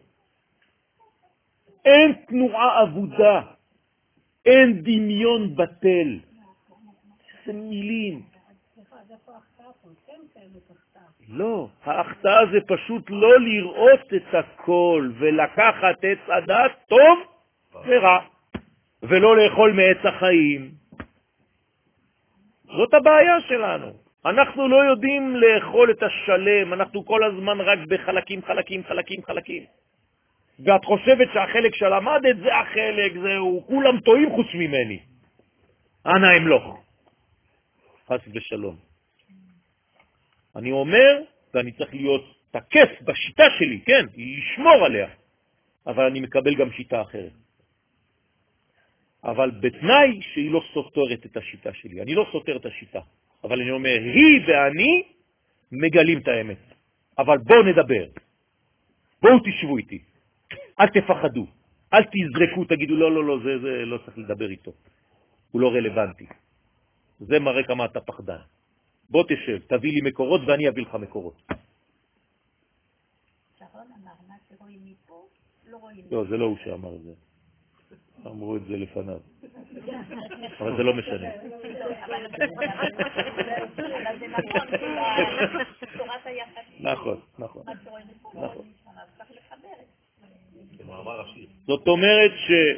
Speaker 2: אין תנועה עבודה, אין דמיון בטל. זה מילים. לא, ההחטאה זה פשוט לא לראות את הכל ולקחת את הדעת טוב ורע, ולא לאכול מעץ החיים. זאת הבעיה שלנו. אנחנו לא יודעים לאכול את השלם, אנחנו כל הזמן רק בחלקים, חלקים, חלקים, חלקים. ואת חושבת שהחלק שלמדת זה החלק, זהו, כולם טועים חוץ ממני. אנא אמלוך. חס ושלום. אני אומר, ואני צריך להיות תקף בשיטה שלי, כן, לשמור עליה. אבל אני מקבל גם שיטה אחרת. אבל בתנאי שהיא לא סותרת את השיטה שלי. אני לא סותר את השיטה. אבל אני אומר, היא ואני מגלים את האמת. אבל בואו נדבר. בואו תשבו איתי. אל תפחדו. אל תזרקו, תגידו, לא, זה לא צריך לדבר איתו. הוא לא רלוונטי. זה מראה כמה אתה פחדן. בוא תשב, תביא לי מקורות ואני אביא לך מקורות.
Speaker 3: שרון אמר, מה שרואים מפה, לא רואים.
Speaker 2: לא, זה לא הוא שאמר את זה. אמרו את זה לפניו. אבל זה לא משנה.
Speaker 3: אבל זה נכון, תורת היחסים.
Speaker 2: נכון.
Speaker 3: מה שרואים מפה, לא רואים משם, אז צריך לחבר את זה.
Speaker 2: זה מאמר השיר. זאת אומרת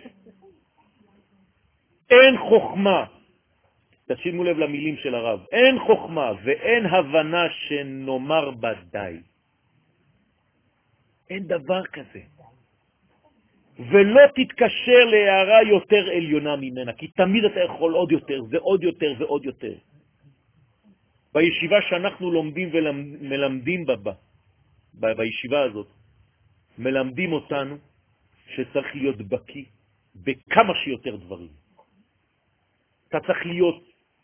Speaker 2: שאין חוכמה, תשימו לב למילים של הרב, אין חוכמה ואין הבנה שנאמר בה די. אין דבר כזה. ולא תתקשר להערה יותר עליונה ממנה, כי תמיד אתה יכול עוד יותר ועוד יותר ועוד יותר. בישיבה שאנחנו לומדים ומלמדים בישיבה הזאת, מלמדים אותנו שצריך להיות בקי בכמה שיותר דברים. אתה צריך להיות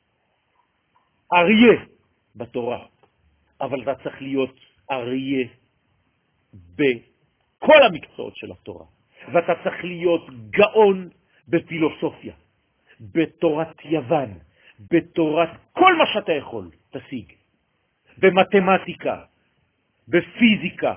Speaker 2: אריה בתורה, אבל אתה צריך להיות אריה בכל המקצועות של התורה. ואתה צריך להיות גאון בפילוסופיה, בתורת יוון, בתורת כל מה שאתה יכול תשיג, במתמטיקה, בפיזיקה,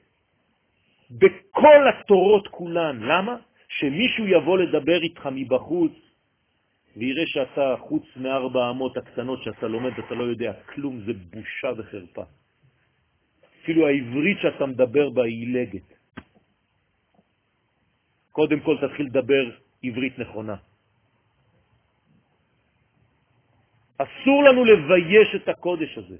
Speaker 2: בכל התורות כולן. למה? שמישהו יבוא לדבר איתך מבחוץ ויראה שאתה חוץ מארבע אמות הקטנות שאתה לומד ואתה לא יודע כלום, זה בושה וחרפה. אפילו העברית שאתה מדבר בה היא עילגת. קודם כל תתחיל לדבר עברית נכונה. אסור לנו לבייש את הקודש הזה.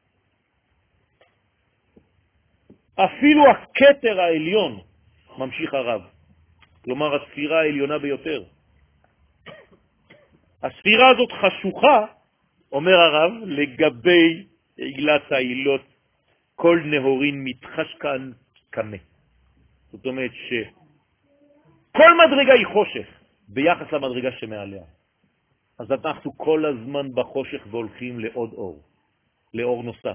Speaker 2: אפילו הכתר העליון, ממשיך הרב, כלומר הספירה העליונה ביותר. הספירה הזאת חשוכה, אומר הרב, לגבי עילת העילות, כל נהורין מתחשכן כמה. זאת אומרת שכל מדרגה היא חושך ביחס למדרגה שמעליה. אז אנחנו כל הזמן בחושך והולכים לעוד אור, לאור נוסף.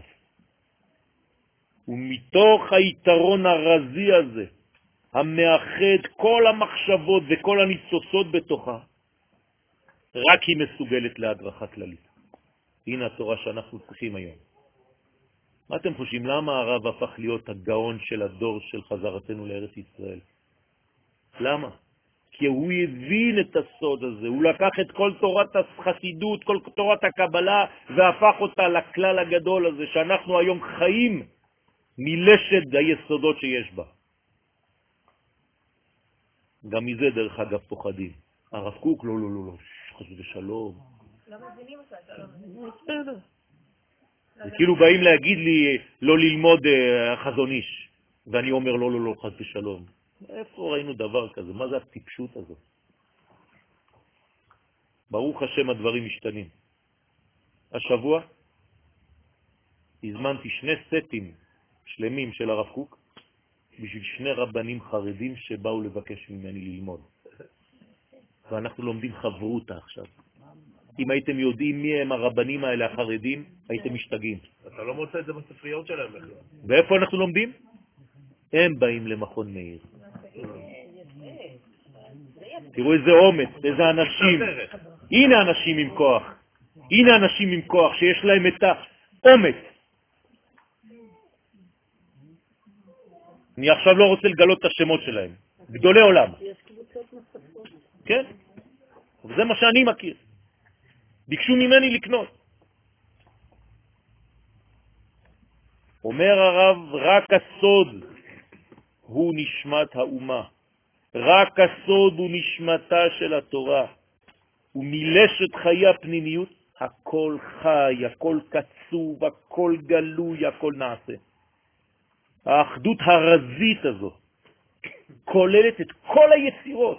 Speaker 2: ומתוך היתרון הרזי הזה, המאחד כל המחשבות וכל הניצוצות בתוכה, רק היא מסוגלת להדרכה כללית. הנה התורה שאנחנו צריכים היום. מה אתם חושבים? למה הרב הפך להיות הגאון של הדור של חזרתנו לארץ ישראל? למה? כי הוא הבין את הסוד הזה, הוא לקח את כל תורת החסידות, כל תורת הקבלה, והפך אותה לכלל הגדול הזה, שאנחנו היום חיים מלשד היסודות שיש בה. גם מזה דרך אגב פוחדים. הרב קוק, לא, לא, לא, לא, חס ושלום.
Speaker 3: לא מבינים אותה, אתה לא מבין.
Speaker 2: בסדר. זה כאילו באים להגיד לי לא ללמוד חזון איש, ואני אומר לא, לא, לא, חס ושלום. איפה ראינו דבר כזה? מה זה הטיפשות הזאת? ברוך השם הדברים משתנים. השבוע הזמנתי 2 סטים שלמים של הרב קוק בשביל 2 רבנים חרדים שבאו לבקש ממני ללמוד. ואנחנו לומדים חברותה עכשיו. אם הייתם יודעים מי הם הרבנים האלה החרדים, הייתם משתגעים.
Speaker 5: אתה לא מוצא את זה בספריות שלהם בכלל.
Speaker 2: ואיפה אנחנו לומדים? הם באים למכון מאיר. תראו איזה אומץ, איזה אנשים. הנה אנשים עם כוח. הנה אנשים עם כוח שיש להם את האומץ. אני עכשיו לא רוצה לגלות את השמות שלהם. גדולי עולם. כן? זה מה שאני מכיר. ביקשו ממני לקנות. אומר הרב, רק הסוד הוא נשמת האומה. רק הסוד הוא נשמתה של התורה. ומילשת חיי הפנימיות, הכל חי, הכל קצוב, הכל גלוי, הכל נעשה. האחדות הרזית הזו כוללת את כל היצירות.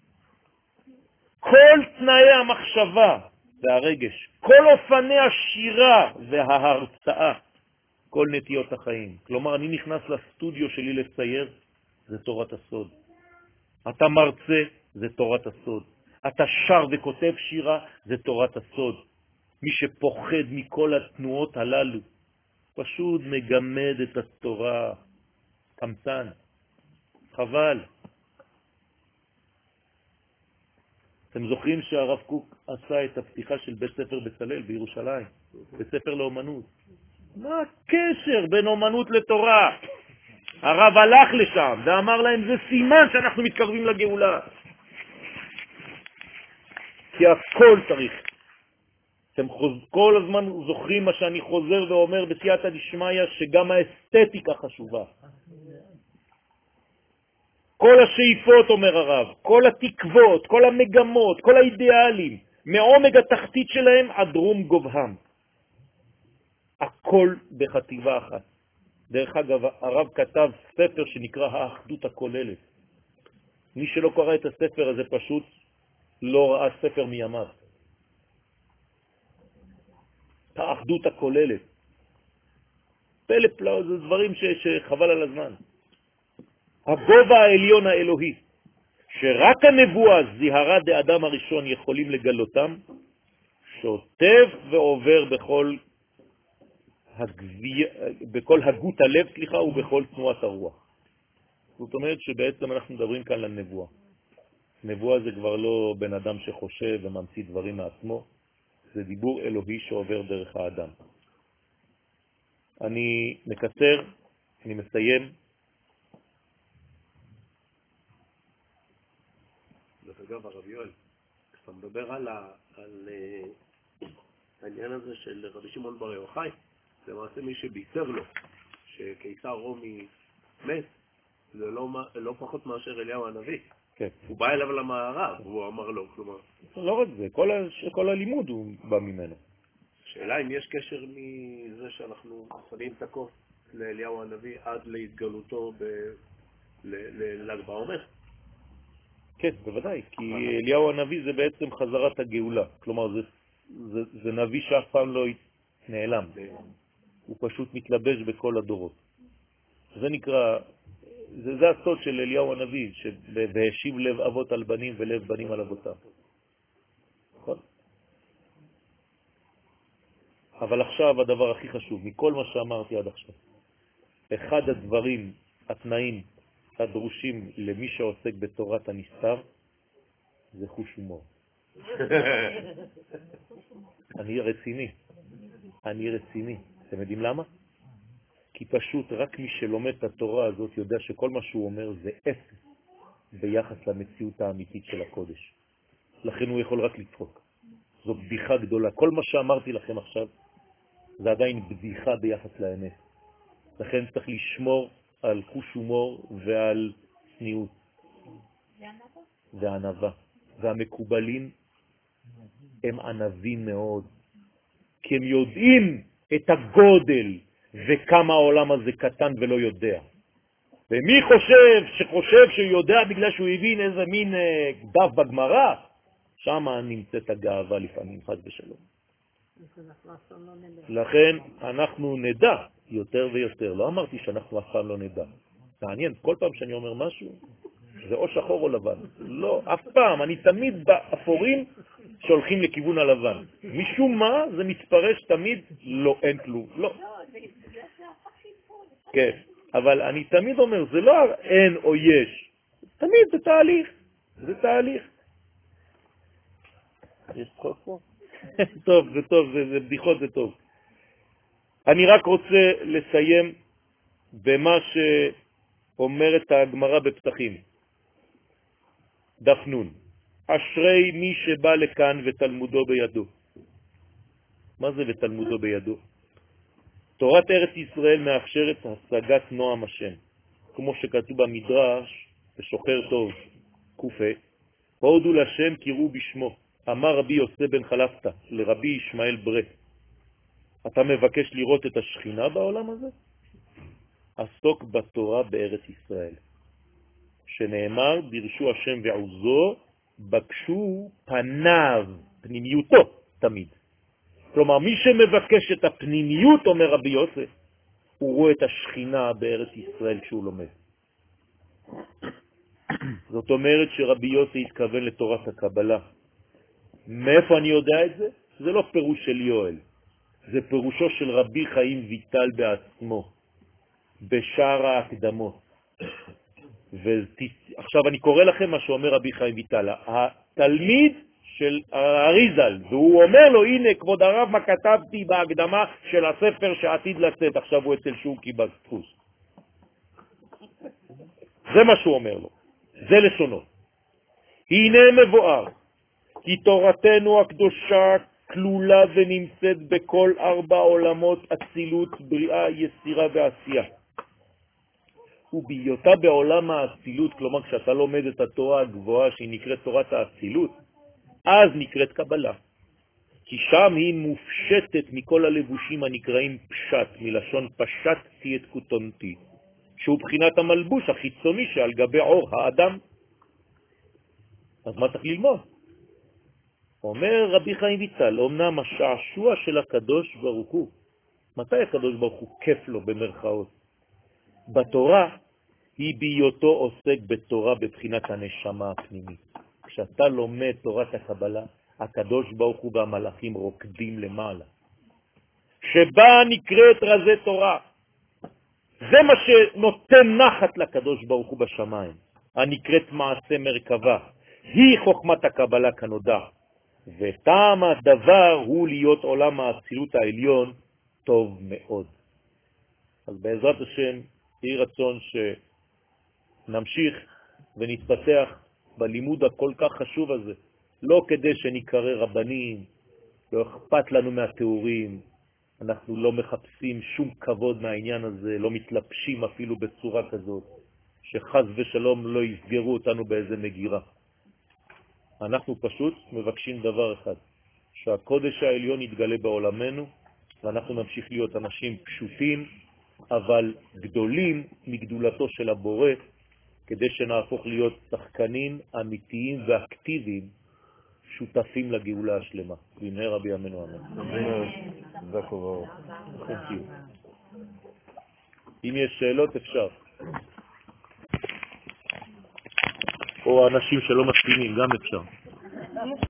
Speaker 2: כל תנאי המחשבה והרגש, כל אופני השירה וההרצאה, כל נטיות החיים. כלומר, אני נכנס לסטודיו שלי לצייר, זה תורת הסוד. אתה מרצה, זה תורת הסוד. אתה שר וכותב שירה, זה תורת הסוד. מי שפוחד מכל התנועות הללו, פשוט מגמד את התורה, קמצן, חבל. אתם זוכרים שהרב קוק עשה את הפתיחה של בית ספר בצלאל בירושלים, בית ספר לאומנות. מה הקשר בין אומנות לתורה? הרב הלך לשם ואמר להם, זה סימן שאנחנו מתקרבים לגאולה. כי הכל צריך. אתם כל הזמן זוכרים מה שאני חוזר ואומר בסייעתא דשמיא, שגם האסתטיקה חשובה. כל השאיפות, אומר הרב, כל התקוות, כל המגמות, כל האידיאלים, מעומק התחתית שלהם עד רום גובהם. הכל בחטיבה אחת. דרך אגב, הרב כתב ספר שנקרא האחדות הכוללת. מי שלא קרא את הספר הזה פשוט לא ראה ספר מימיו. האחדות הכוללת. פלא פלא, זה דברים שחבל על הזמן. הגובה העליון האלוהי, שרק הנבואה זיהרה דאדם הראשון יכולים לגלותם, שוטף ועובר בכל הגות הלב, ובכל תנועת הרוח. זאת אומרת שבעצם אנחנו מדברים כאן על נבואה. נבואה זה כבר לא בן אדם שחושב וממציא דברים מעצמו, זה דיבור אלוהי שעובר דרך האדם. אני מקצר, אני מסיים.
Speaker 5: דרך אגב, הרב יואל, כשאתה מדבר על העניין הזה של רבי שמעון בר יוחאי, למעשה מי שבישר לו שקיסר רומי מת, זה לא פחות מאשר אליהו הנביא.
Speaker 2: כן.
Speaker 5: הוא בא אליו למערב, והוא אמר לו, כלומר.
Speaker 2: לא רק זה, כל הלימוד הוא בא ממנו.
Speaker 5: שאלה אם יש קשר מזה שאנחנו שמים את הכוס לאליהו הנביא עד להתגלותו לל"ג בעומר.
Speaker 2: כן, בוודאי, כי אליהו הנביא זה בעצם חזרת הגאולה. כלומר, זה נביא שאף פעם לא נעלם. הוא פשוט מתלבש בכל הדורות. זה נקרא, זה הסוד של אליהו הנביא, והשיב לב אבות על בנים ולב בנים על אבותם. נכון? אבל עכשיו הדבר הכי חשוב, מכל מה שאמרתי עד עכשיו, אחד הדברים, התנאים הדרושים למי שעוסק בתורת הנסתר, זה חוש הומור. אני רציני. אתם יודעים למה? כי פשוט רק מי שלומד את התורה הזאת יודע שכל מה שהוא אומר זה אפס ביחס למציאות האמיתית של הקודש. לכן הוא יכול רק לצחוק. זו בדיחה גדולה. כל מה שאמרתי לכם עכשיו זה עדיין בדיחה ביחס לאמת. לכן צריך לשמור על חוש הומור ועל צניעות. וענווה. והמקובלים הם ענבים מאוד. כי הם יודעים את הגודל וכמה העולם הזה קטן ולא יודע. ומי שחושב שהוא יודע בגלל שהוא הבין איזה מין דף בגמרא, שם נמצאת הגאווה לפעמים, חד ושלום. לכן אנחנו נדע יותר ויותר. לא אמרתי שאנחנו אף פעם לא נדע. מעניין, כל פעם שאני אומר משהו, זה או שחור או לבן. לא, אף פעם. אני תמיד באפורים שהולכים לכיוון הלבן. משום מה זה מתפרש תמיד לא, אין כלום. לא. כן, אבל אני תמיד אומר, זה לא אין או יש. תמיד זה תהליך. זה תהליך. יש צחוק פה? טוב, זה טוב, זה בדיחות, זה טוב. אני רק רוצה לסיים במה שאומרת הגמרא בפתחים. דף נון. אשרי מי שבא לכאן ותלמודו בידו. מה זה ותלמודו בידו? תורת ארץ ישראל מאפשרת השגת נועם השם. כמו שכתוב במדרש, בשוחר טוב, קופה, הודו לשם קראו בשמו. אמר רבי יוסף בן חלפתא לרבי ישמעאל ברה, אתה מבקש לראות את השכינה בעולם הזה? עסוק בתורה בארץ ישראל. שנאמר, דרשו השם ועוזו, בקשו פניו, פנימיותו תמיד. כלומר, מי שמבקש את הפנימיות, אומר רבי יוסף, הוא רואה את השכינה בארץ ישראל כשהוא לומד. זאת אומרת שרבי יוסף התכוון לתורת הקבלה. מאיפה אני יודע את זה? זה לא פירוש של יואל. זה פירושו של רבי חיים ויטל בעצמו, בשער ההקדמות. עכשיו אני קורא לכם מה שאומר רבי חיים ויטל, התלמיד של אריזל, והוא אומר לו, הנה כבוד הרב מה כתבתי בהקדמה של הספר שעתיד לצאת, עכשיו הוא אצל שוקי בדפוס. זה מה שהוא אומר לו, זה לשונו. הנה מבואר, כי תורתנו הקדושה כלולה ונמצאת בכל 4 עולמות אצילות, בריאה, יצירה ועשייה. ובהיותה בעולם האצילות, כלומר כשאתה לומד את התורה הגבוהה שהיא נקראת תורת האצילות, אז נקראת קבלה. כי שם היא מופשטת מכל הלבושים הנקראים פשט, מלשון פשטתי את כותונתי, שהוא בחינת המלבוש החיצוני שעל גבי עור האדם. אז מה צריך ללמוד? אומר רבי חיים ויטל, אומנם השעשוע של הקדוש ברוך הוא, מתי הקדוש ברוך הוא כיף לו במרכאות? בתורה היא בהיותו עוסק בתורה בבחינת הנשמה הפנימית. כשאתה לומד תורת הקבלה, הקדוש ברוך הוא והמלאכים רוקדים למעלה. שבה נקראת רזי תורה. זה מה שנותן נחת לקדוש ברוך הוא בשמיים, הנקראת מעשה מרכבה. היא חוכמת הקבלה כנודע, וטעם הדבר הוא להיות עולם האצילות העליון טוב מאוד. אז בעזרת השם יהי רצון שנמשיך ונתפתח בלימוד הכל כך חשוב הזה, לא כדי שנקרא רבנים, לא אכפת לנו מהתיאורים, אנחנו לא מחפשים שום כבוד מהעניין הזה, לא מתלבשים אפילו בצורה כזאת, שחז ושלום לא יסגרו אותנו באיזה מגירה. אנחנו פשוט מבקשים דבר אחד, שהקודש העליון יתגלה בעולמנו, ואנחנו נמשיך להיות אנשים פשוטים, אבל גדולים מגדולתו של הבורא, כדי שנהפוך להיות שחקנים אמיתיים ואקטיביים, שותפים לגאולה השלמה. במהרה רבי אמן אמן. אם יש שאלות אפשר. או אנשים שלא מסכימים גם אפשר.